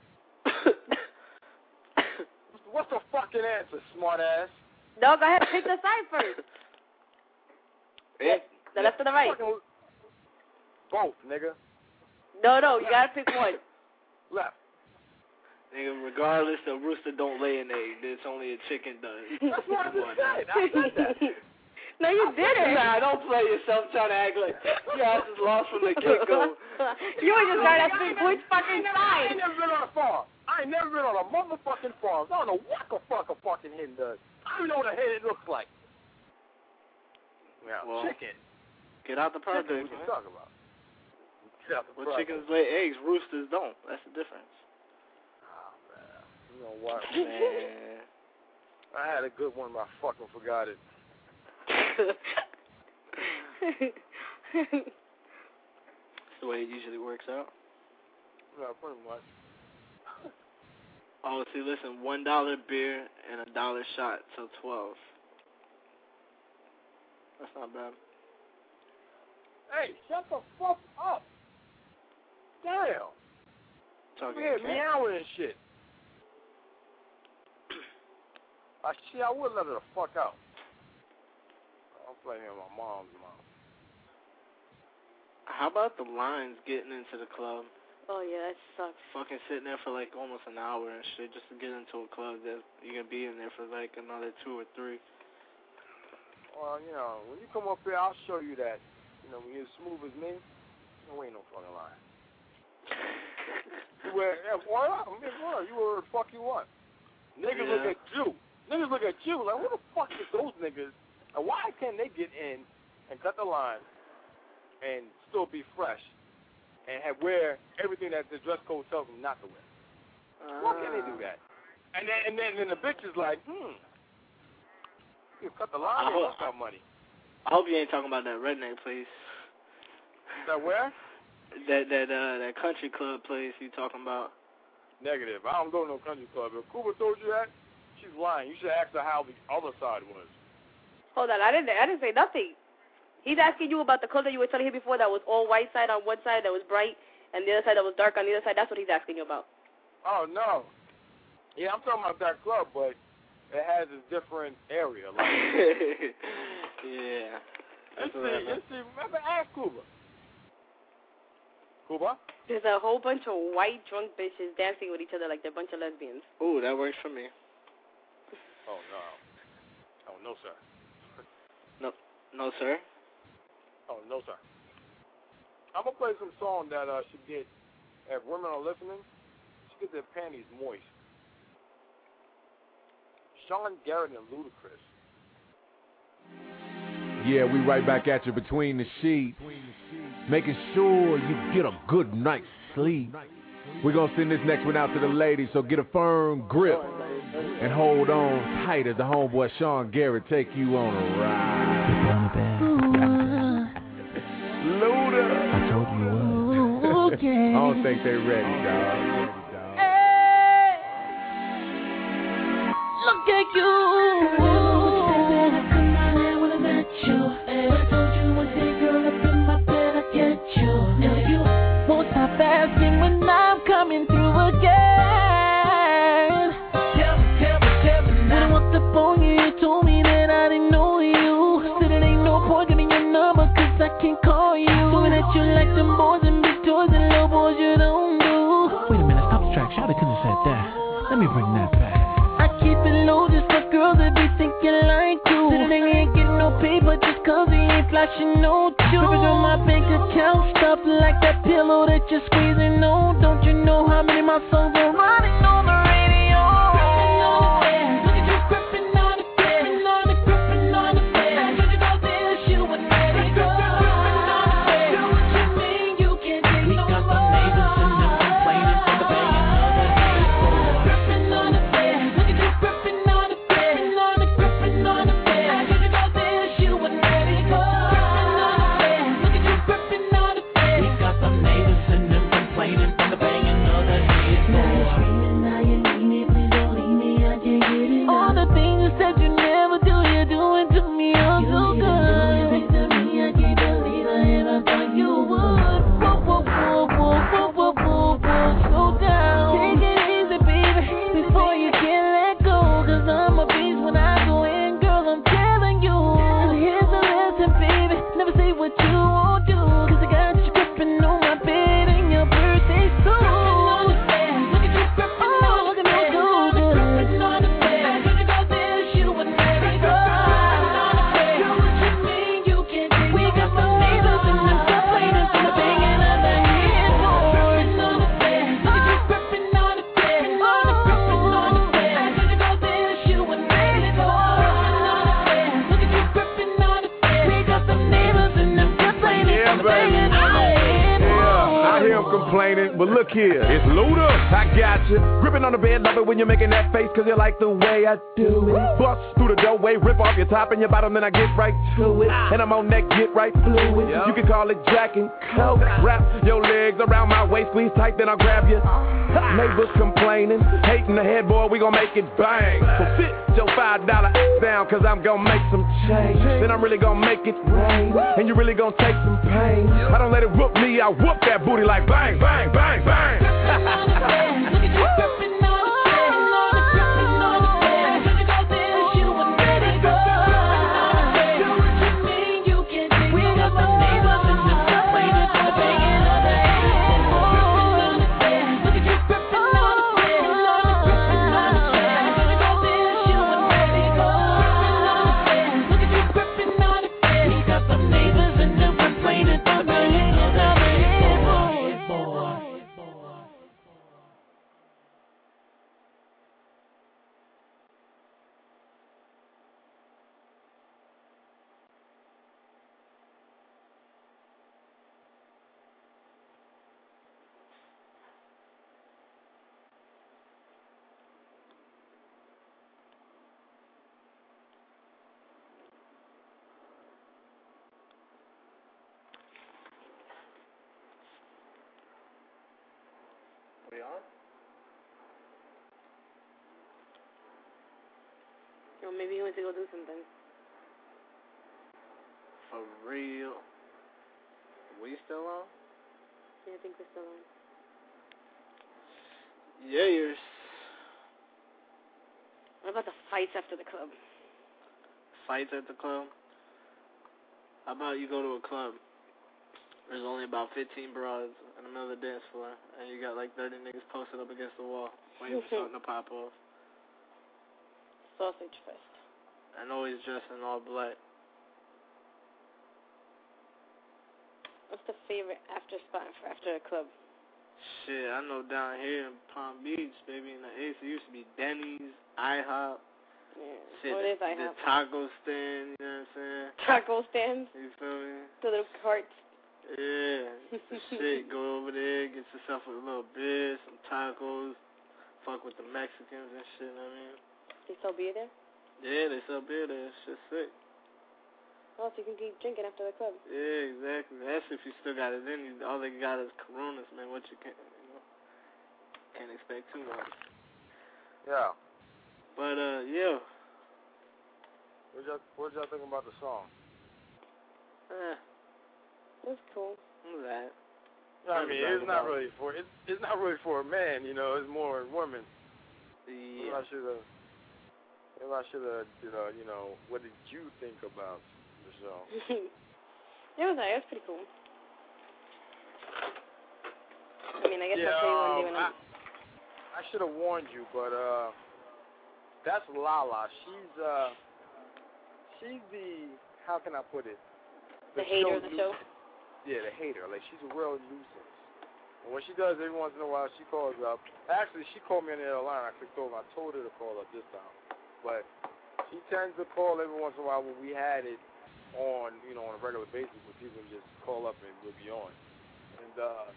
What's the fucking answer, smart ass? No, go ahead, pick the side first. Yeah. The left or the right? Both, nigga. No, no, you gotta pick one. Left. Nigga, regardless, a rooster don't lay an egg. It's only a chicken does. That's what I just said. I said that. No, you didn't. Nah, don't play yourself trying to act like your ass is lost from the get-go. You were just trying to pick which fucking I side. ain't never been on a farm. I ain't never been on a motherfucking farm. I don't know what the fuck a fucking hen does. I don't even know what a hen looks like. Yeah, well, chicken. Get out the project, Chicken, what you talking about? Get out the well, project. chickens lay eggs, roosters don't. That's the difference. Oh, man. You know what? Man. I had a good one, but I fucking forgot it. That's the way it usually works out. Yeah, pretty much. Oh, see, listen, one dollar beer and a dollar shot till twelve. That's not bad. Hey, shut the fuck up. Damn. Talking Over here meowing and shit. I shit, I would let her the fuck out. I'm playing here with my mom's mom. How about the lines getting into the club? Oh, yeah, that sucks. Fucking sitting there for like almost an hour and shit just to get into a club that you can be in there for like another two or three. Well, you know, when you come up here, I'll show you that. You know, when you're as smooth as me, there ain't no fucking line. You wear, yeah, why not? I mean, what? You wear the fuck you want. Niggas Yeah. look at you. Niggas look at you like, who the fuck is those niggas? And why can't they get in and cut the line and still be fresh and have wear everything that the dress code tells them not to wear? Uh, Why can't they do that? And then, and then, and then the bitch is like, hmm, you cut the line, you got money. I hope you ain't talking about that redneck place. That where? That that uh that country club place you talking about. Negative. I don't go to no country club. If Cuba told you that, she's lying. You should ask her how the other side was. Hold on, I didn't. I didn't say nothing. He's asking you about the clothes that you were telling him before that was all white side on one side that was bright, and the other side that was dark on the other side. That's what he's asking you about. Oh no. Yeah, I'm talking about that club, but it has a different area. Like, yeah. Let's see. Let's see. Remember, ask Cuba. Cuba? There's a whole bunch of white drunk bitches dancing with each other like they're a bunch of lesbians. Ooh, that works for me. Oh no. Oh no, sir. No, no, sir. Oh no, sir. I'm gonna play some song that uh, should get, if women are listening, should get their panties moist. Sean Garrett and Ludacris. Yeah, we right back at you between the sheets, making sure you get a good night's sleep. We're gonna send this next one out to the ladies, so get a firm grip and hold on tight as the homeboy Sean Garrett take you on a ride. Luda. I told you what. Okay. I don't think they ready, dog. Hey, look at you. Asking when I'm coming through again. Tell me, tell me, tell me now. When I walked up on you, you told me that I didn't know you. Said it ain't no point getting your number, cause I can't call you. Told me that you like them boys and big toys and little boys you don't do. Wait a minute, stop the track. Shawty couldn't have said that. Let me bring that back. I keep it low just for girls that be thinking like you. Said they ain't getting no paper just cause he ain't flashing no jewels. On my bank account, stuff like that pillow that you're squeezing on. Don't you know how many my songs are running on the radio? Gripping on the bed, look at you gripping on the bed, gripping on the, gripping on the bed. I told you about this, you would let it go. Gripping on the bed, do what you mean, you can't take no more. We got some neighbors and them complaining from the banging of the headboard. Gripping on the bed, look at you gripping on the bed, gripping on the, gripping on the bed. I told you about this, you would let it go. Gripping on the bed, look at you gripping on the bed. We got some neighbors and them complaining from the banging of the headboard. Screaming now you complaining, but look here, it's load up. I got you. Gripping on the bed, love it when you're making that face, cause you like the way I do it. Bust through the doorway, rip off your top and your bottom, then I get right to it. And I'm on that get right fluid. You can call it Jack and Coke. Wrap your legs around my waist, squeeze tight, then I'll grab you. Neighbors complaining, hating the headboard, we gon' make it bang. So sit your five dollar ass down, cause I'm gon' make some change. Then I'm really gon' make it rain, and you really gon' take some pain. I don't let it whoop me, I whoop that booty like bang, bang, bang, bang. Look at you gripping on the bed, on the gripping on the bed. When you go there, you and ready go. Do what you mean, you can do. We got the neighbors and the complainers and the banging on the head. Gripping on the bed, look at you gripping on the bed, on the gripping on the bed. When you go there, you and ready go. Look at you gripping on the bed. We got the neighbors and the complainers and the banging on the head. We on? Or maybe he went to go do something. For real. We still on? Yeah, I think we're still on. Yeah, you're. What about the fights after the club? Fights at the club? How about you go to a club? There's only about fifteen bras in the middle of the dance floor, and you got like thirty niggas posted up against the wall waiting for something to pop off. Sausage fest. And always dressed in all black. What's the favorite after spot for after a club? Shit, I know down here in Palm Beach, baby, in the Ace, it used to be Denny's, IHOP. Yeah. Shit, What the, is IHOP? The taco stand, you know what I'm saying? Taco stands? You feel me? The little carts. Yeah, the shit, go over there, get yourself a little beer, some tacos, fuck with the Mexicans and shit, you know what I mean? They sell beer there? Yeah, they sell beer there, shit's sick. Oh, so you can keep drinking after the club. Yeah, exactly. That's if you still got it in you. All they got is Coronas, man, what you can, you know, can't expect too much. Yeah. But, uh, yeah. What y'all, what y'all think about the song? Eh. That's cool. What's that? I mean, it's not really for it's it's not really for a man, you know. It's more women. Yeah. Maybe I should have. Maybe I should have. You know, you know. What did you think about the show? It was alright. It was pretty cool. I mean, I guess yeah, I'll tell you one day when I, I'm. I should have warned you, but uh, that's Lala. She's uh, she's the. How can I put it? The, the hater of the show. Yeah, the hater. Like, she's a real nuisance. And what she does every once in a while, she calls up. Actually, she called me on the other line. I clicked over. I told her to call up this time. But she tends to call every once in a while when we had it on, you know, on a regular basis, when people just call up and we'll be on. And, uh,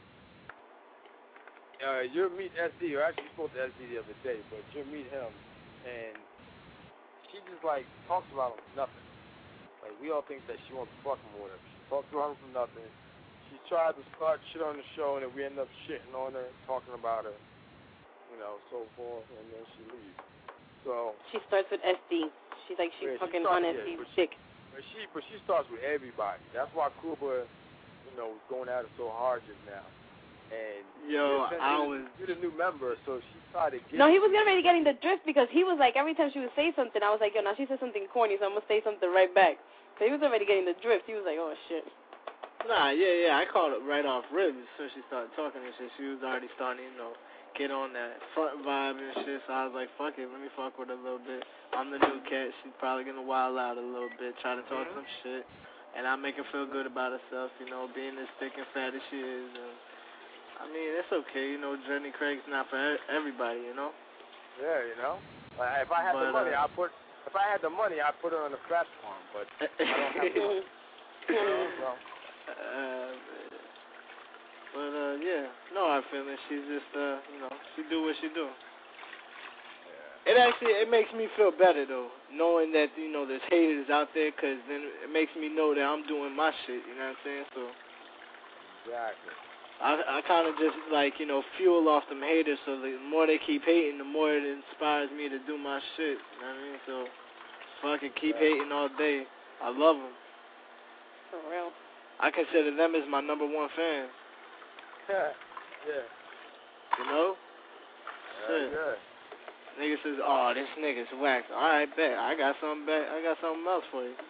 uh you'll meet S D, or actually, you spoke to S D the other day, but you'll meet him, and she just, like, talks about him for nothing. Like, we all think that she wants to fuck him or whatever. She talks to him for nothing. She tried to start shit on the show, and then we end up shitting on her, talking about her, you know, so forth, and then she leaves. So she starts with S D. She's like, she's yeah, fucking she starts, on yeah, S D's but dick. She, but she, but she starts with everybody. That's why Kuba, you know, was going at it so hard just now. And yo, you're, I was. You're the new member, so she started. No, he was already getting the drift because he was like, every time she would say something, I was like, yo, now she said something corny, so I'm gonna say something right back. So he was already getting the drift. He was like, oh shit. Nah, yeah, yeah, I called it right off rib as soon as she started talking and shit. She was already starting, you know, get on that front vibe and shit, so I was like, fuck it, let me fuck with her a little bit. I'm the new cat, she's probably gonna wild out a little bit, try to talk mm-hmm. some shit, and I make her feel good about herself, you know, being as thick and fat as she is, and I mean, it's okay, you know, Jenny Craig's not for everybody, you know? Yeah, you know? Like, if I had but, the money, uh, I'd put, if I had the money, I'd put her on the platform, but I don't have the money. You know, so. Uh, But, uh, yeah, no hard feelings. She's just, uh, you know, she do what she do. It actually, it makes me feel better, though, knowing that, you know, there's haters out there, because then it makes me know that I'm doing my shit, you know what I'm saying? So, Exactly. I, I kind of just, like, you know, fuel off them haters, so the more they keep hating, the more it inspires me to do my shit, you know what I mean? So, if I can keep hating all day, I love them. For real. I consider them as my number one fans. Yeah. You know? Yeah, Shit. yeah. Nigga says, oh, this nigga's whack. All right, bet. I got something back. I got something else for you.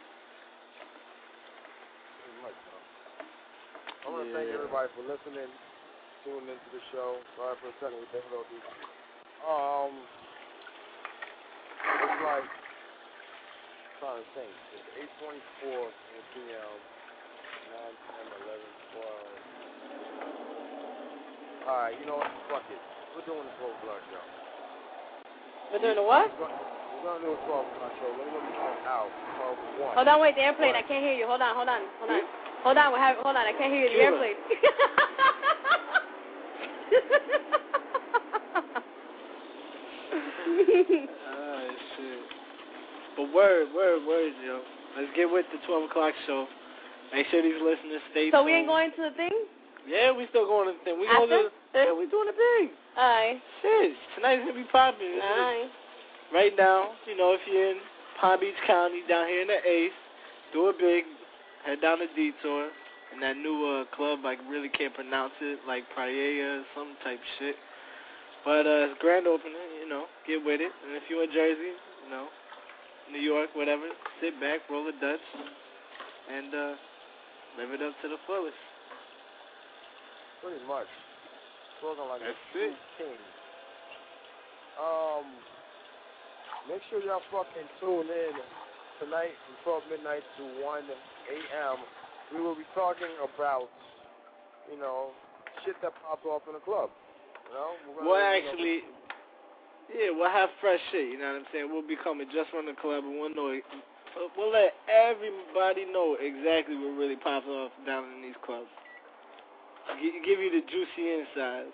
I want to thank everybody for listening, tuning into the show. Sorry for a second with difficulties. Um, it's like, I'm trying to think. It's eight twenty-four p m nine, ten, eleven, twelve. All right, you know what? Fuck it. We're doing the twelve o'clock show. We're doing the what? We're going to do a twelve o'clock show. We're going to be out twelve one. Hold on, wait, the airplane. I can't hear you. Hold on, hold on, hold on. Hold on, we have, hold on. I can't hear you. The airplane. Ah, shit. But word, word, word, yo. Let's get with the twelve o'clock show. Make sure these listeners stay So tuned. we ain't going to the thing? Yeah, we still going to the thing. We After? going to Yeah, we doing the thing. Aye. Shit, tonight's going to be popping. Aye. Right now, you know, if you're in Palm Beach County, down here in the Ace, do it big. Head down to Detour. And that new uh, club, I really can't pronounce it, like Paella, some type shit. But uh, it's grand opening, you know, get with it. And if you're in Jersey, you know, New York, whatever, sit back, roll a Dutch, and uh, live it up to the fullest. Pretty much. Spoken like That's a true king. Um, make sure y'all fucking tune in tonight from twelve midnight to one a m We will be talking about, you know, shit that popped off in the club. You know, we're We'll gonna, actually, yeah, we'll have fresh shit, you know what I'm saying? We'll be coming just from the club, and we'll know, we'll let everybody know exactly what really pops off down in these clubs. G- give you the juicy insides.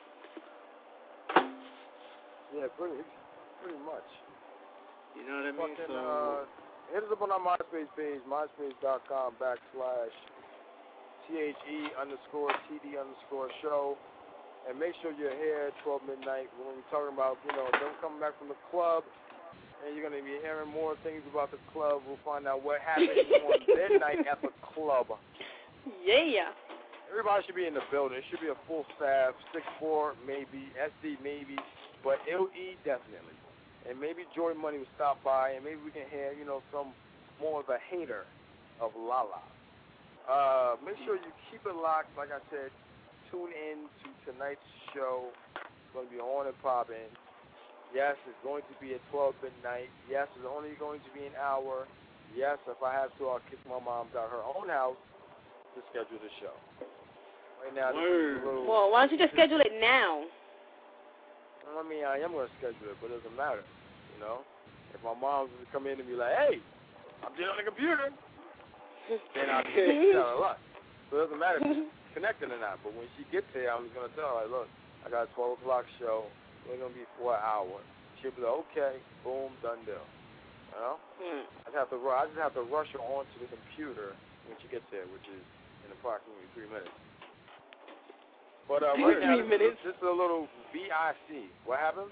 Yeah, pretty, pretty much. You know what I mean? Fucking, So, uh, hit us up on our MySpace page, myspace.com backslash T-H-E underscore T-D underscore show. And make sure you're here at twelve midnight when we're talking about, you know, them coming back from the club. And you're going to be hearing more things about the club. We'll find out what happened on their night at the club. Yeah. Everybody should be in the building. It should be a full staff, six four maybe, S D maybe, but L E definitely. And maybe Jordan Money will stop by, and maybe we can hear, you know, some more of a hater of Lala. Uh, make sure you keep it locked. Like I said, tune in to tonight's show. It's going to be on and popping. Yes, it's going to be at twelve midnight. Yes, it's only going to be an hour. Yes, if I have to, I'll kick my mom out her own house to schedule the show. Right now, this is a little... Well, why don't you just schedule it now? I mean, I am going to schedule it, but it doesn't matter, you know? If my mom was to come in and be like, hey, I'm doing on the computer, then I'll be taking her a lot. So it doesn't matter if she's connected or not. But when she gets there, I'm just going to tell her, like, look, I got a twelve o'clock show. It's going to be for an hour. She'll be like, okay, boom, done deal. You know? Hmm. I just have to, I just have to rush her onto the computer when she gets there, which is in approximately three minutes. But uh, right now, Three minutes. This is a little V I C. What happened?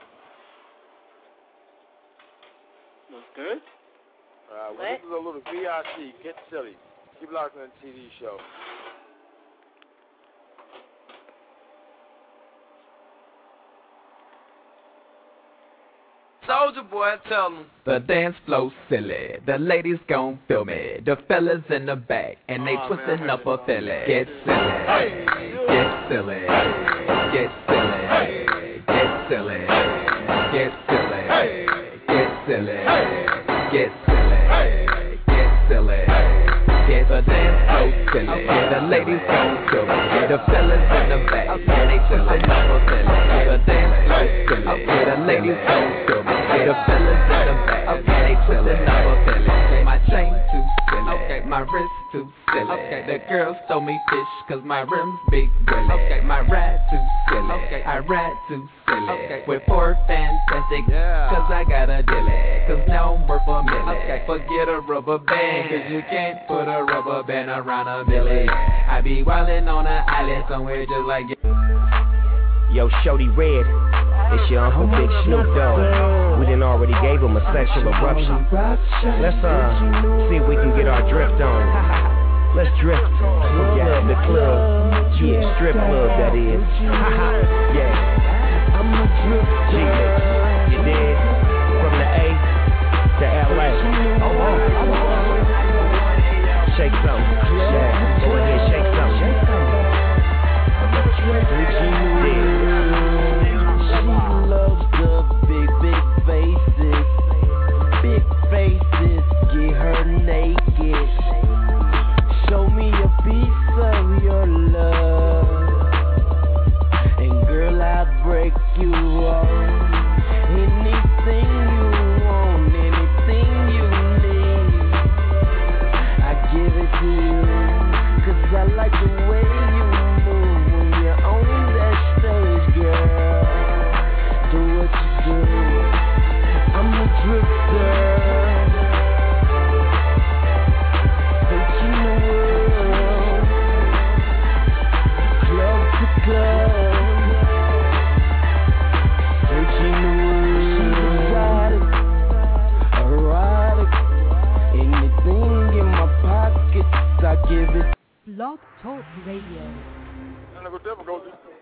That's good. Uh, well, this is a little V I C. Get silly. Keep locked on the T V show. Soldier boy, tell them. The dance flow silly. The ladies gon' feel me. The fellas in the back, and they Oh, twisting man. up a filly. Get silly. Get silly. Get silly. Get silly. Get silly. Get silly. Get silly. Get silly. Get the dance flow silly. The ladies gon' feel me. The fellas in the back, and they twisting up a filly. The dance flow silly. The ladies gon' feel me. The fellas in the back, and they twisting up a filly. My chain too silly. my wrist too silly. Okay. The girls told me fish cause my rims big willy. Okay. My ride too silly. Okay. I ride too silly. Okay. With four fantastic yeah. cause I got a dilly. Cause now I'm worth a milli. Okay. Forget a rubber band cause you can't put a rubber band around a milli. I be wildin' on an island somewhere just like you. Yo, Shorty Red, it's your Uncle Big Snoop Dogg. We done already gave him a sexual eruption. Let's uh see if we can get our drift on. Let's drift from yeah, the club. Yeah, strip club that is. Yeah. G-Mix, you did? From the A to L A. Oh, oh. Shake something. Yeah, go ahead, shake something. Yeah. She loves the big, big faces. Big faces, get her naked. Show me a piece of your love. And girl, I'll break you off. Anything you want, anything you need, I give it to you. Cause I like the way you move when you're on that stage, girl. Do what you do. I'm a drifter, searching the world, club to club, searching the world. She's erotic, erotic. Anything in my pockets, I give it. Blog Talk Radio. Technical difficulties.